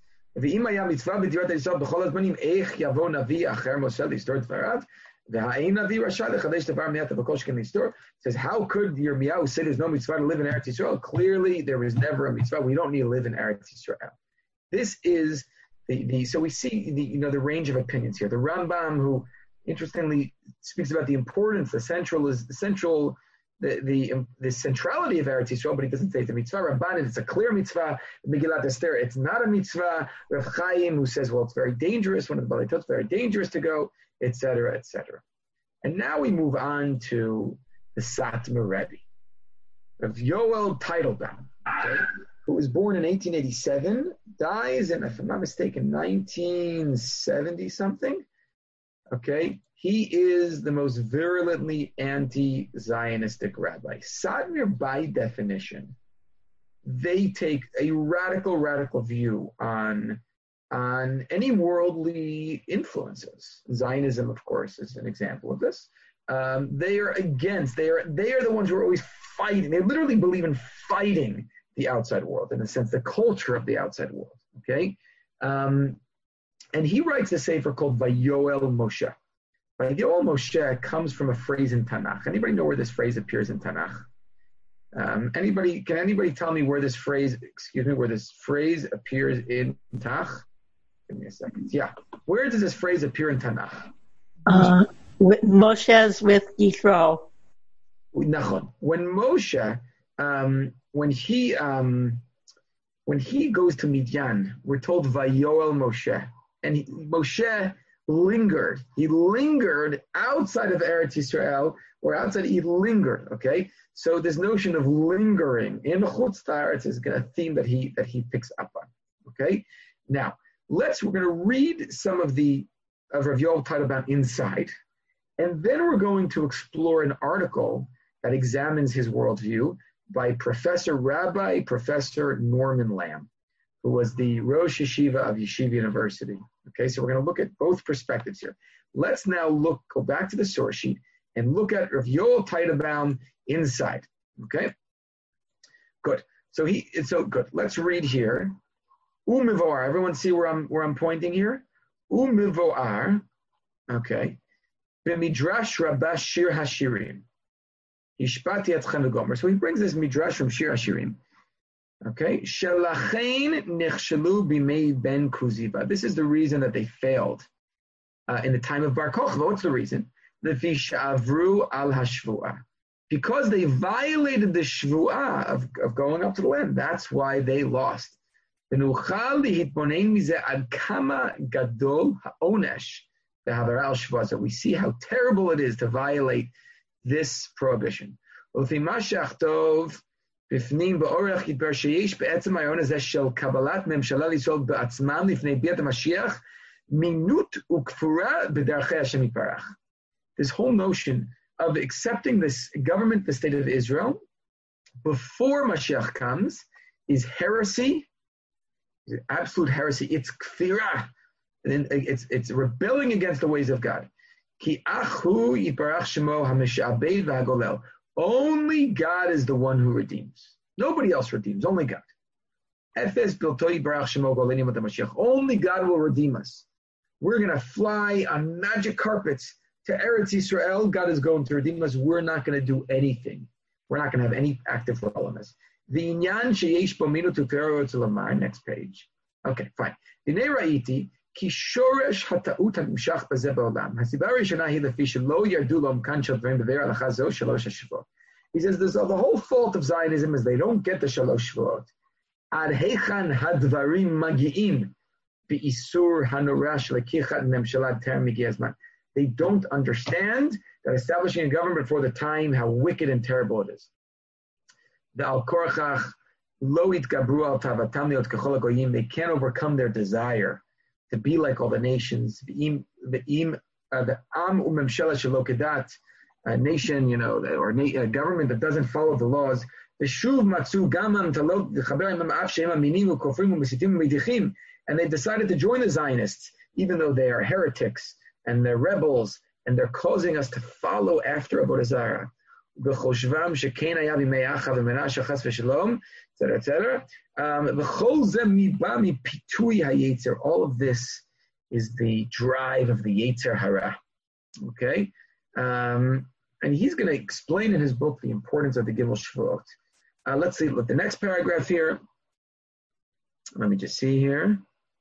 Says, how could Yirmiyahu say there's no mitzvah to live in Eretz Yisrael? Clearly, there was never a mitzvah. We don't need to live in Eretz Yisrael. This is the, the so we see the you know the range of opinions here. The Rambam, who interestingly speaks about the importance, the central is the central the the um, the centrality of Eretz Yisrael, but he doesn't say it's a mitzvah. Ramban, it's a clear mitzvah. Megillat Esther, it's not a mitzvah. Rav Chaim, who says, well, it's very dangerous. One of the Balei, it's very dangerous to go, et cetera, et cetera. And now we move on to the Satmar Rebbe, of Yoel Teitelbaum, okay, who was born in eighteen eighty-seven, dies in, if I'm not mistaken, nineteen seventy something. Okay, he is the most virulently anti-Zionistic rabbi. Satmar, by definition, they take a radical, radical view on on any worldly influences. Zionism, of course, is an example of this. Um, they are against, they are they are the ones who are always fighting. They literally believe in fighting the outside world, in a sense, the culture of the outside world. Okay? Um, and he writes a sefer called Vayoel Moshe. Vayoel Moshe comes from a phrase in Tanakh. Anybody know where this phrase appears in Tanakh? Um, anybody, can anybody tell me where this phrase, excuse me, where this phrase appears in Tanakh? Give me a second. Yeah. Where does this phrase appear in Tanakh? Uh, with Moshe's with Yithro. Nachon. When Moshe, um, when he um, when he goes to Midian, we're told Vayoel Moshe, and he, Moshe lingered. He lingered outside of Eretz Yisrael, or outside. He lingered. Okay, so this notion of lingering in Chutz La'aretz is a theme that he that he picks up on. Okay, now let's we're going to read some of the of Rav Yoel Teitelbaum inside, and then we're going to explore an article that examines his worldview by Professor Rabbi Professor Norman Lamb, who was the Rosh Yeshiva of Yeshiva University. Okay, so we're going to look at both perspectives here. Let's now look, go back to the source sheet and look at Rav Yoel Teitelbaum inside. Okay, good. So he, so good. Let's read here. Umivoar. Everyone see where I'm where I'm pointing here? Umivoar. Okay. B'midrash Rabbah Shir Hashirim. Hishpati Atchem v'Gomer. So he brings this midrash from Shir Hashirim. Okay. Shelachein nechshelu b'mei ben Kuziba. This is the reason that they failed uh, in the time of Bar Kochva. What's the reason? L'fishavru al hashvuah. Because they violated the shvuah of, of going up to the land. That's why they lost. So we see how terrible it is to violate this prohibition. This whole notion of accepting this government, the state of Israel, before Mashiach comes, is heresy. Absolute heresy. It's kfirah. It's it's rebelling against the ways of God. Ki achu yiparach shemo hameshabed v'hagolel. Only God is the one who redeems. Nobody else redeems. Only God. Efes bilto yiparach shemo golenim at Mashiach. Only God will redeem us. We're going to fly on magic carpets to Eretz Yisrael. God is going to redeem us. We're not going to do anything. We're not going to have any active role in this. The inyan sheyesh bo minu tufero to lamar. Next page. Okay, fine. Dinei ra'iti ki shoresh hata'ut hamimshach bazeh ba'olam. Hasiba rishona hi lefi shelo yardu lo mkan shel dvarim bever halacha zo shalosh hashivot. He says this, uh, the whole fault of Zionism is they don't get the shalosh shivot. Ad heichan hadvarim magi'im bi'isur hanorash lekichat memshalat ter migiazman. They don't understand that establishing a government before the time, how wicked and terrible it is. The Al Korachach Loit Gabru al Tavatam Liot Kechol Goyim. They can't overcome their desire to be like all the nations. The Am Umemshela Shalokedat, a nation, you know, or a government that doesn't follow the laws. The Shuv Matzu Gamam Talot the Chaber Imam Af Shema Minimu Kofrim Umesitim Umidichim, and they decided to join the Zionists, even though they are heretics and they're rebels and they're causing us to follow after Avodah Zarah. B'choshvam shekain haya b'mei Achav v'Menashe chas v'shalom, et cetera, et cetera. V'chol zeh miba mipitui hayetzer. All of this is the drive of the Yetzer Hara. Okay, um, and he's going to explain in his book the importance of the Gimel Shvuot. Uh, let's see. Look, the next paragraph here. Let me just see here.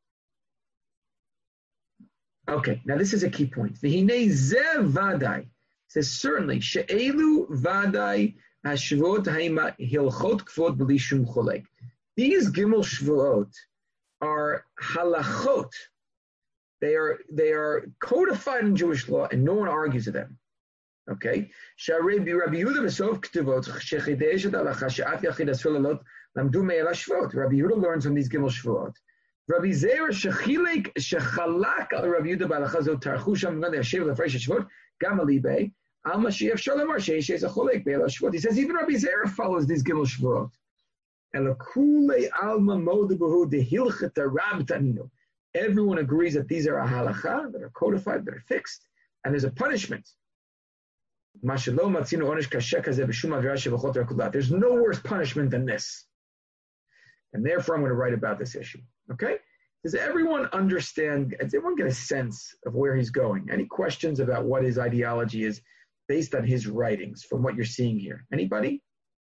Okay, now this is a key point. V'hinei zeh vadai. Says certainly she'elu vadai hashvot haima hilchot kvod b'li shum cholek. These gimel shvuot are halachot. They are they are codified in Jewish law, and no one argues with them. Okay. Sharei Rabbi Yehuda v'sov ktuvot shechidesh et halacha she'at yachid asur lalot lamdu me'el hashvot. Rabbi Yehuda learns from these gimel shvuot. Rabbi Zeir shechilek shechalak al Rabbi Yehuda b'halacha zot tarchu sham v'nad yashiv l'fresh hashvot gam alibei. He says even Rabbi Zera follows these Gimel Shvuot. Everyone agrees that these are a halacha, that are codified, that are fixed, and there's a punishment. There's no worse punishment than this. And therefore I'm going to write about this issue. Okay? Does everyone understand, does everyone get a sense of where he's going? Any questions about what his ideology is based on his writings from what you're seeing here? Anybody?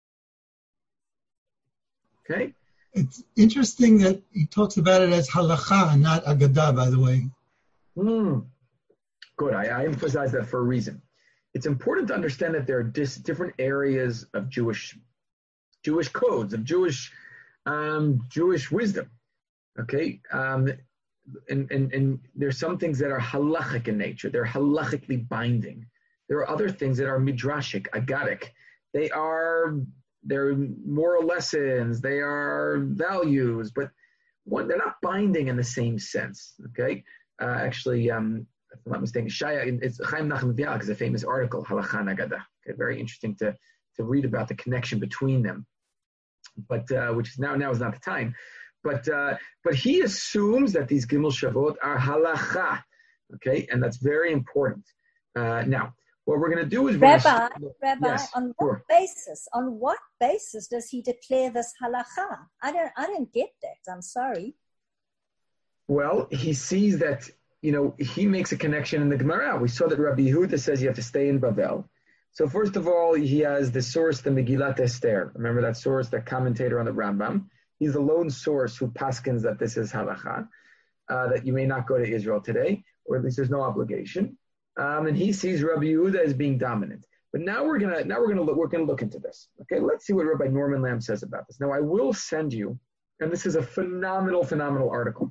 Okay. It's interesting that he talks about it as halacha, not agadah, by the way. Mm. Good. I, I emphasize that for a reason. it's important to understand that there are dis- different areas of Jewish Jewish codes, of Jewish um, Jewish wisdom. Okay, um, and, and and there's some things that are halachic in nature; they're halachically binding. There are other things that are midrashic, agadic. They are they're moral lessons, they are values, but one, they're not binding in the same sense. Okay, uh, actually, um, if I'm not mistaken, Shaya, it's Chaim Nachman Bialik is a famous article, Halacha Nagada. Okay, very interesting to to read about the connection between them, but uh, which is now now is not the time. But uh, but he assumes that these Gimel Shavot are halacha. Okay, and that's very important. Uh, now. What we're going to do is Rabbi, gonna, Rabbi, yes, on what sure. basis? On what basis does he declare this halacha? I don't, I don't get that. I'm sorry. Well, he sees that, you know, he makes a connection in the Gemara. We saw that Rabbi Yehuda says you have to stay in Bavel. So first of all, he has the source, the Megillat Esther. Remember that source, that commentator on the Rambam. He's the lone source who paskins that this is halacha, uh, that you may not go to Israel today, or at least there's no obligation. Um, and he sees Rabbi Yehuda as being dominant. But now we're gonna now we're gonna look we're gonna look into this. Okay, let's see what Rabbi Norman Lamb says about this. Now I will send you, and this is a phenomenal, phenomenal article.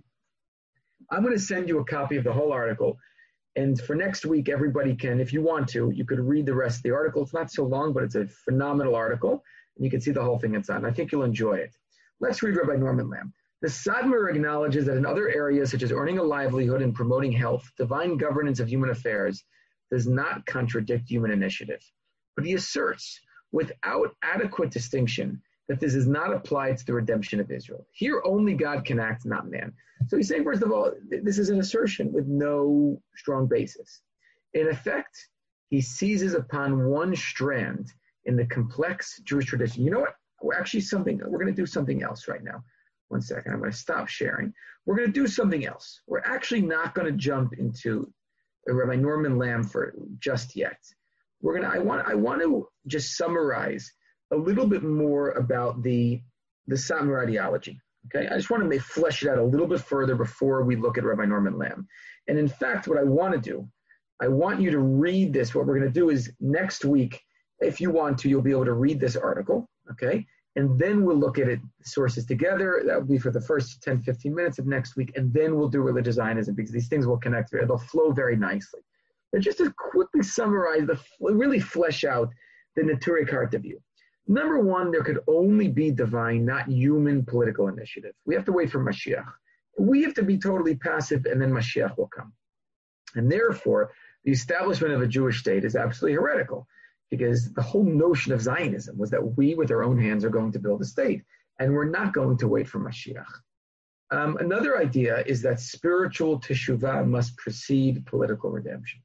I'm going to send you a copy of the whole article, and for next week, everybody can, if you want to, you could read the rest of the article. It's not so long, but it's a phenomenal article, and you can see the whole thing inside. And I think you'll enjoy it. Let's read Rabbi Norman Lamb. The Sadmar acknowledges that in other areas, such as earning a livelihood and promoting health, divine governance of human affairs does not contradict human initiative. But he asserts, without adequate distinction, that this is not applied to the redemption of Israel. Here, only God can act, not man. So he's saying, first of all, this is an assertion with no strong basis. In effect, he seizes upon one strand in the complex Jewish tradition. You know what? We're actually something, we're going to do something else right now. One second, I'm going to stop sharing. We're going to do something else. We're actually not going to jump into Rabbi Norman Lamb for just yet. We're going to, I want, I want to just summarize a little bit more about the, the Satmar ideology. Okay, I just want to make, flesh it out a little bit further before we look at Rabbi Norman Lamb. And in fact, what I want to do, I want you to read this. What we're going to do is next week, if you want to, you'll be able to read this article. Okay. And then we'll look at it, sources together. That will be for the first ten, fifteen minutes of next week. And then we'll do religious Zionism because these things will connect. They'll flow very nicely. And just to quickly summarize, the really flesh out the Neturei Karta view. Number one, there could only be divine, not human political initiative. We have to wait for Mashiach. We have to be totally passive and then Mashiach will come. And therefore, the establishment of a Jewish state is absolutely heretical. Because the whole notion of Zionism was that we, with our own hands, are going to build a state, and we're not going to wait for Mashiach. Um, another idea is that spiritual teshuvah must precede political redemption.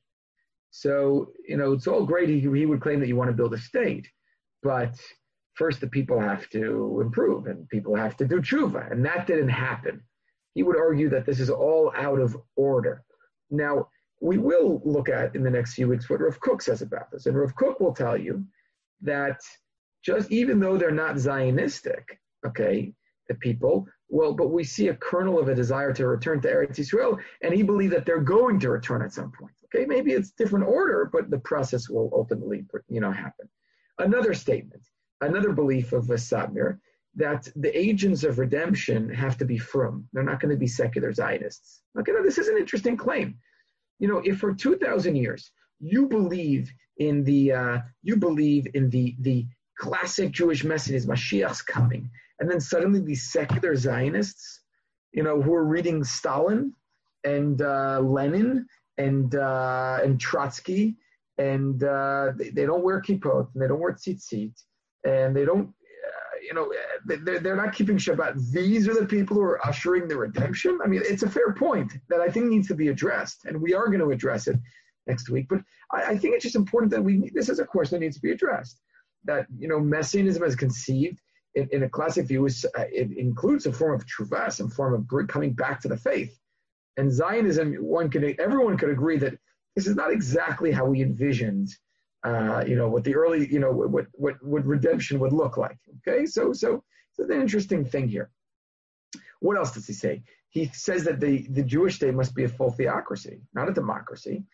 So, you know, it's all great. He, he would claim that you want to build a state, but first the people have to improve, and people have to do teshuvah, and that didn't happen. He would argue that this is all out of order. Now, we will look at in the next few weeks what Rav Kook says about this. And Rav Kook will tell you that just even though they're not Zionistic, okay, the people, well, but we see a kernel of a desire to return to Eretz Yisrael, and he believes that they're going to return at some point. Okay, maybe it's different order, but the process will ultimately, you know, happen. Another statement, another belief of Satmar, that the agents of redemption have to be frum. They're not going to be secular Zionists. Okay, now this is an interesting claim. You know, if for two thousand years you believe in the uh, you believe in the the classic Jewish message is Mashiach's coming, and then suddenly these secular Zionists, you know, who are reading Stalin and uh, Lenin and uh, and Trotsky, and uh, they, they don't wear kippot and they don't wear tzitzit, and they don't, uh, you know, they're they're not keeping Shabbat. These are the people who are ushering the redemption. I mean, it's a fair point that I think needs to be addressed, and we are going to address it next week. But I, I think it's just important that we. This is a question that needs to be addressed. That, you know, Messianism as conceived in, in a classic view is uh, it includes a form of truvah, some form of coming back to the faith. And Zionism, one could everyone could agree that this is not exactly how we envisioned. Uh, you know, what the early, you know, what, what, what redemption would look like. Okay, so, so, so the interesting thing here. What else does he say? He says that the, the Jewish state must be a full theocracy, not a democracy.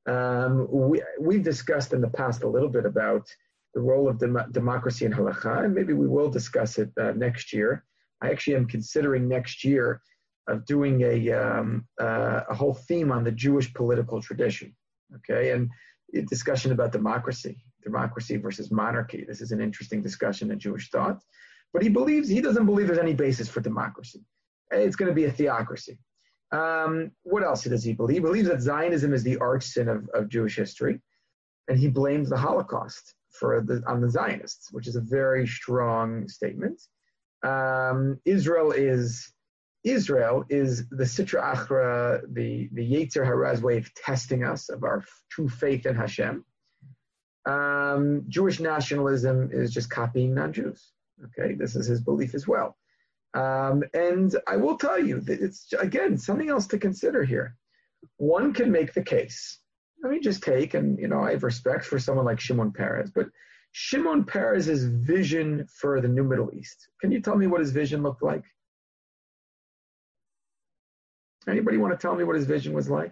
Um, we, we've discussed in the past a little bit about the role of dem- democracy in halakha, and maybe we will discuss it uh, next year. I actually am considering next year of doing a, um, uh, a whole theme on the Jewish political tradition, okay, and a discussion about democracy, democracy versus monarchy. This is an interesting discussion in Jewish thought, but he believes, he doesn't believe there's any basis for democracy. It's going to be a theocracy. Um, what else does he believe? He believes that Zionism is the arch sin of, of Jewish history, and he blames the Holocaust for the, on the Zionists, which is a very strong statement. Um, Israel is Israel is the Sitra Achra, the, the Yetzer Hara's way of testing us of our true faith in Hashem. Um, Jewish nationalism is just copying non-Jews. Okay, this is his belief as well. Um, and I will tell you that it's, again, something else to consider here. One can make the case. Let me just take, and you know, I have respect for someone like Shimon Peres, but Shimon Peres' vision for the New Middle East. Can you tell me what his vision looked like? Anybody want to tell me what his vision was like?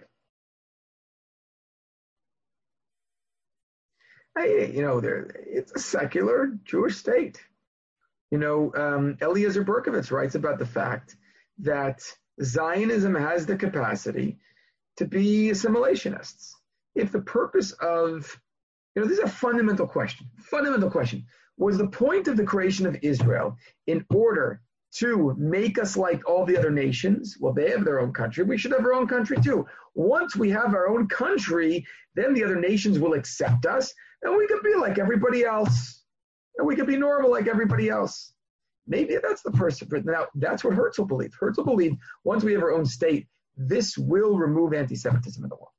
I, you know, there, it's a secular Jewish state. You know, um, Eliezer Berkovitz writes about the fact that Zionism has the capacity to be assimilationists. If the purpose of, you know, this is a fundamental question, fundamental question. Was the point of the creation of Israel in order to make us like all the other nations? Well, they have their own country. We should have our own country too. Once we have our own country, then the other nations will accept us, and we could be like everybody else. And we could be normal like everybody else. Maybe that's the person. Now, that's what Herzl believed. Herzl believed once we have our own state, this will remove anti-Semitism in the world.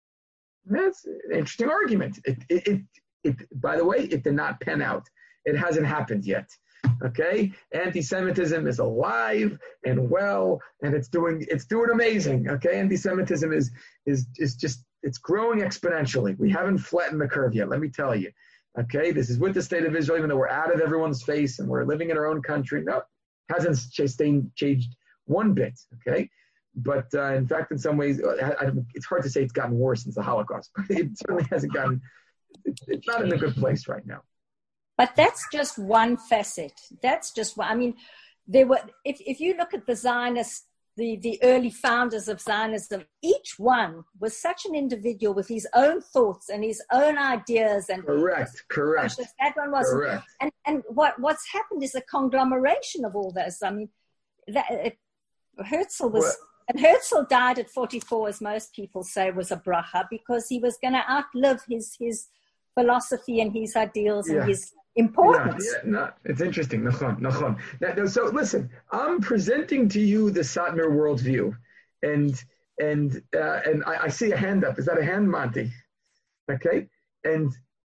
And that's an interesting argument. It, it, it, it, by the way, it did not pan out. It hasn't happened yet. Okay, anti-Semitism is alive and well, and it's doing it's doing amazing. Okay, anti-Semitism is is is just it's growing exponentially. We haven't flattened the curve yet. Let me tell you. Okay, this is with the state of Israel, even though we're out of everyone's face and we're living in our own country. No, hasn't changed one bit. Okay, but uh, in fact, in some ways, I, I, it's hard to say it's gotten worse since the Holocaust, but it certainly hasn't gotten. It, it's not in a good place right now. But that's just one facet. That's just one. I mean, there were. If if you look at the Zionists, the the early founders of Zionism, each one was such an individual with his own thoughts and his own ideas. And correct, correct. That one was correct. And and what what's happened is a conglomeration of all this. I mean, that it, Herzl was. What? And Herzl died at forty-four, as most people say, was a bracha, because he was going to outlive his his philosophy and his ideals and yeah. his importance. Yeah, yeah, no, it's interesting. Nachon, nachon. Now, so listen, I'm presenting to you the Satmar worldview, and and uh, and I, I see a hand up. Is that a hand, Monty? Okay, and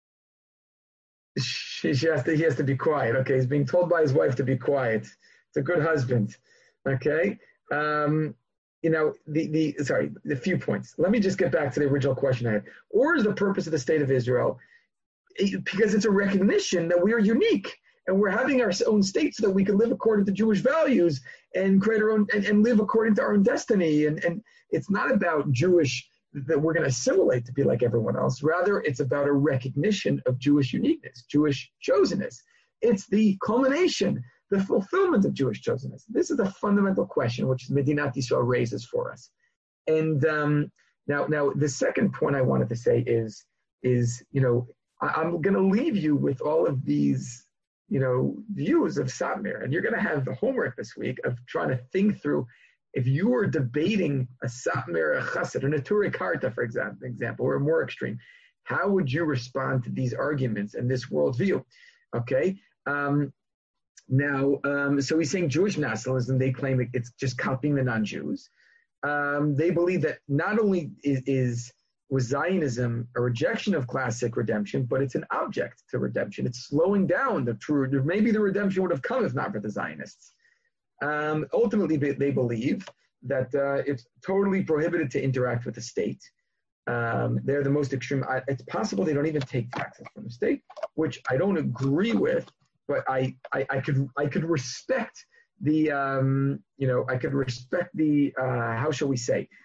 she, she has to. He has to be quiet. Okay, he's being told by his wife to be quiet. It's a good husband. Okay. Um, you know, the, the, sorry, the few points. Let me just get back to the original question I had. Or is the purpose of the state of Israel? It, because it's a recognition that we are unique and we're having our own state so that we can live according to Jewish values and create our own, and, and live according to our own destiny. And, and it's not about Jewish, that we're going to assimilate to be like everyone else. Rather, it's about a recognition of Jewish uniqueness, Jewish chosenness. It's the culmination, the fulfillment of Jewish chosenness. This is the fundamental question which Medinat Yisrael raises for us. And um, now, now the second point I wanted to say is, is you know, I, I'm going to leave you with all of these, you know, views of Satmar, and you're going to have the homework this week of trying to think through if you were debating a Satmar, a Chassid, a Neturei Karta, for example, example, or more extreme, how would you respond to these arguments and this worldview? Okay. Um, Now, um, so he's saying Jewish nationalism, they claim it, it's just copying the non-Jews. Um, they believe that not only is, is was Zionism a rejection of classic redemption, but it's an object to redemption. It's slowing down the true, maybe the redemption would have come if not for the Zionists. Um, ultimately, they, they believe that uh, it's totally prohibited to interact with the state. Um, they're the most extreme. I, it's possible they don't even take taxes from the state, which I don't agree with. But I, I, I could I could respect the um, you know I could respect the uh, how shall we say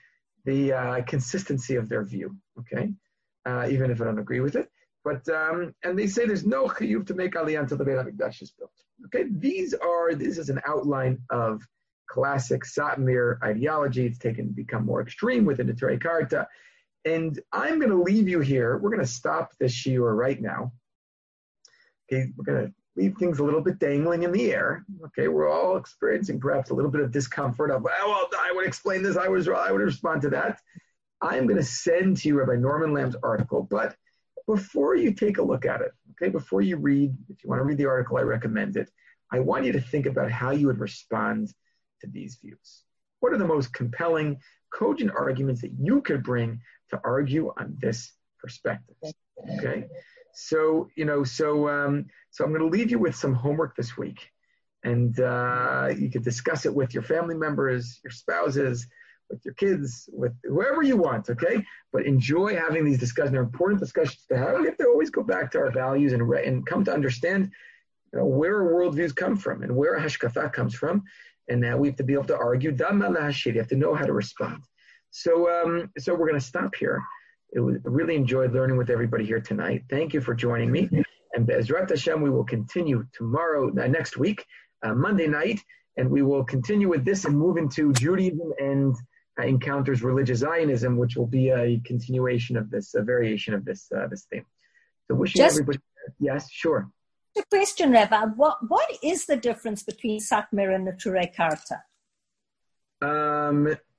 the uh, consistency of their view, okay? Uh, even if I don't agree with it. But, um, and they say there's no chiyuv to make aliyah until the Beit HaMikdash is built. Okay, these are, this is an outline of classic Satmar ideology. It's taken, become more extreme within the Turei Karta. And I'm going to leave you here. We're going to stop this shiur right now. Okay, we're going to leave things a little bit dangling in the air. Okay, we're all experiencing perhaps a little bit of discomfort of, well, I would explain this, I would, I would respond to that. I'm going to send to you Rabbi Norman Lamm's article, but before you take a look at it, okay, before you read, if you want to read the article, I recommend it. I want you to think about how you would respond to these views. What are the most compelling, cogent arguments that you could bring to argue on this perspective? Okay, so you know, so um, so I'm going to leave you with some homework this week, and uh, you could discuss it with your family members, your spouses, with your kids, with whoever you want, okay? But enjoy having these discussions. They're important discussions to have. We have to always go back to our values and, re- and come to understand, you know, where our worldviews come from and where hashkafa comes from. And now we have to be able to argue. You have to know how to respond. So, um, so we're going to stop here. It was I really enjoyed learning with everybody here tonight. Thank you for joining me. And Be'ezrat Hashem, we will continue tomorrow, uh, next week, uh, Monday night, and we will continue with this and move into Judaism and Uh, encounters religious Zionism, which will be a continuation of this, a variation of this uh, this theme. So wishing Just everybody, yes, sure. The question, Reva, what, what is the difference between Satmar and the Turei Karta? Um,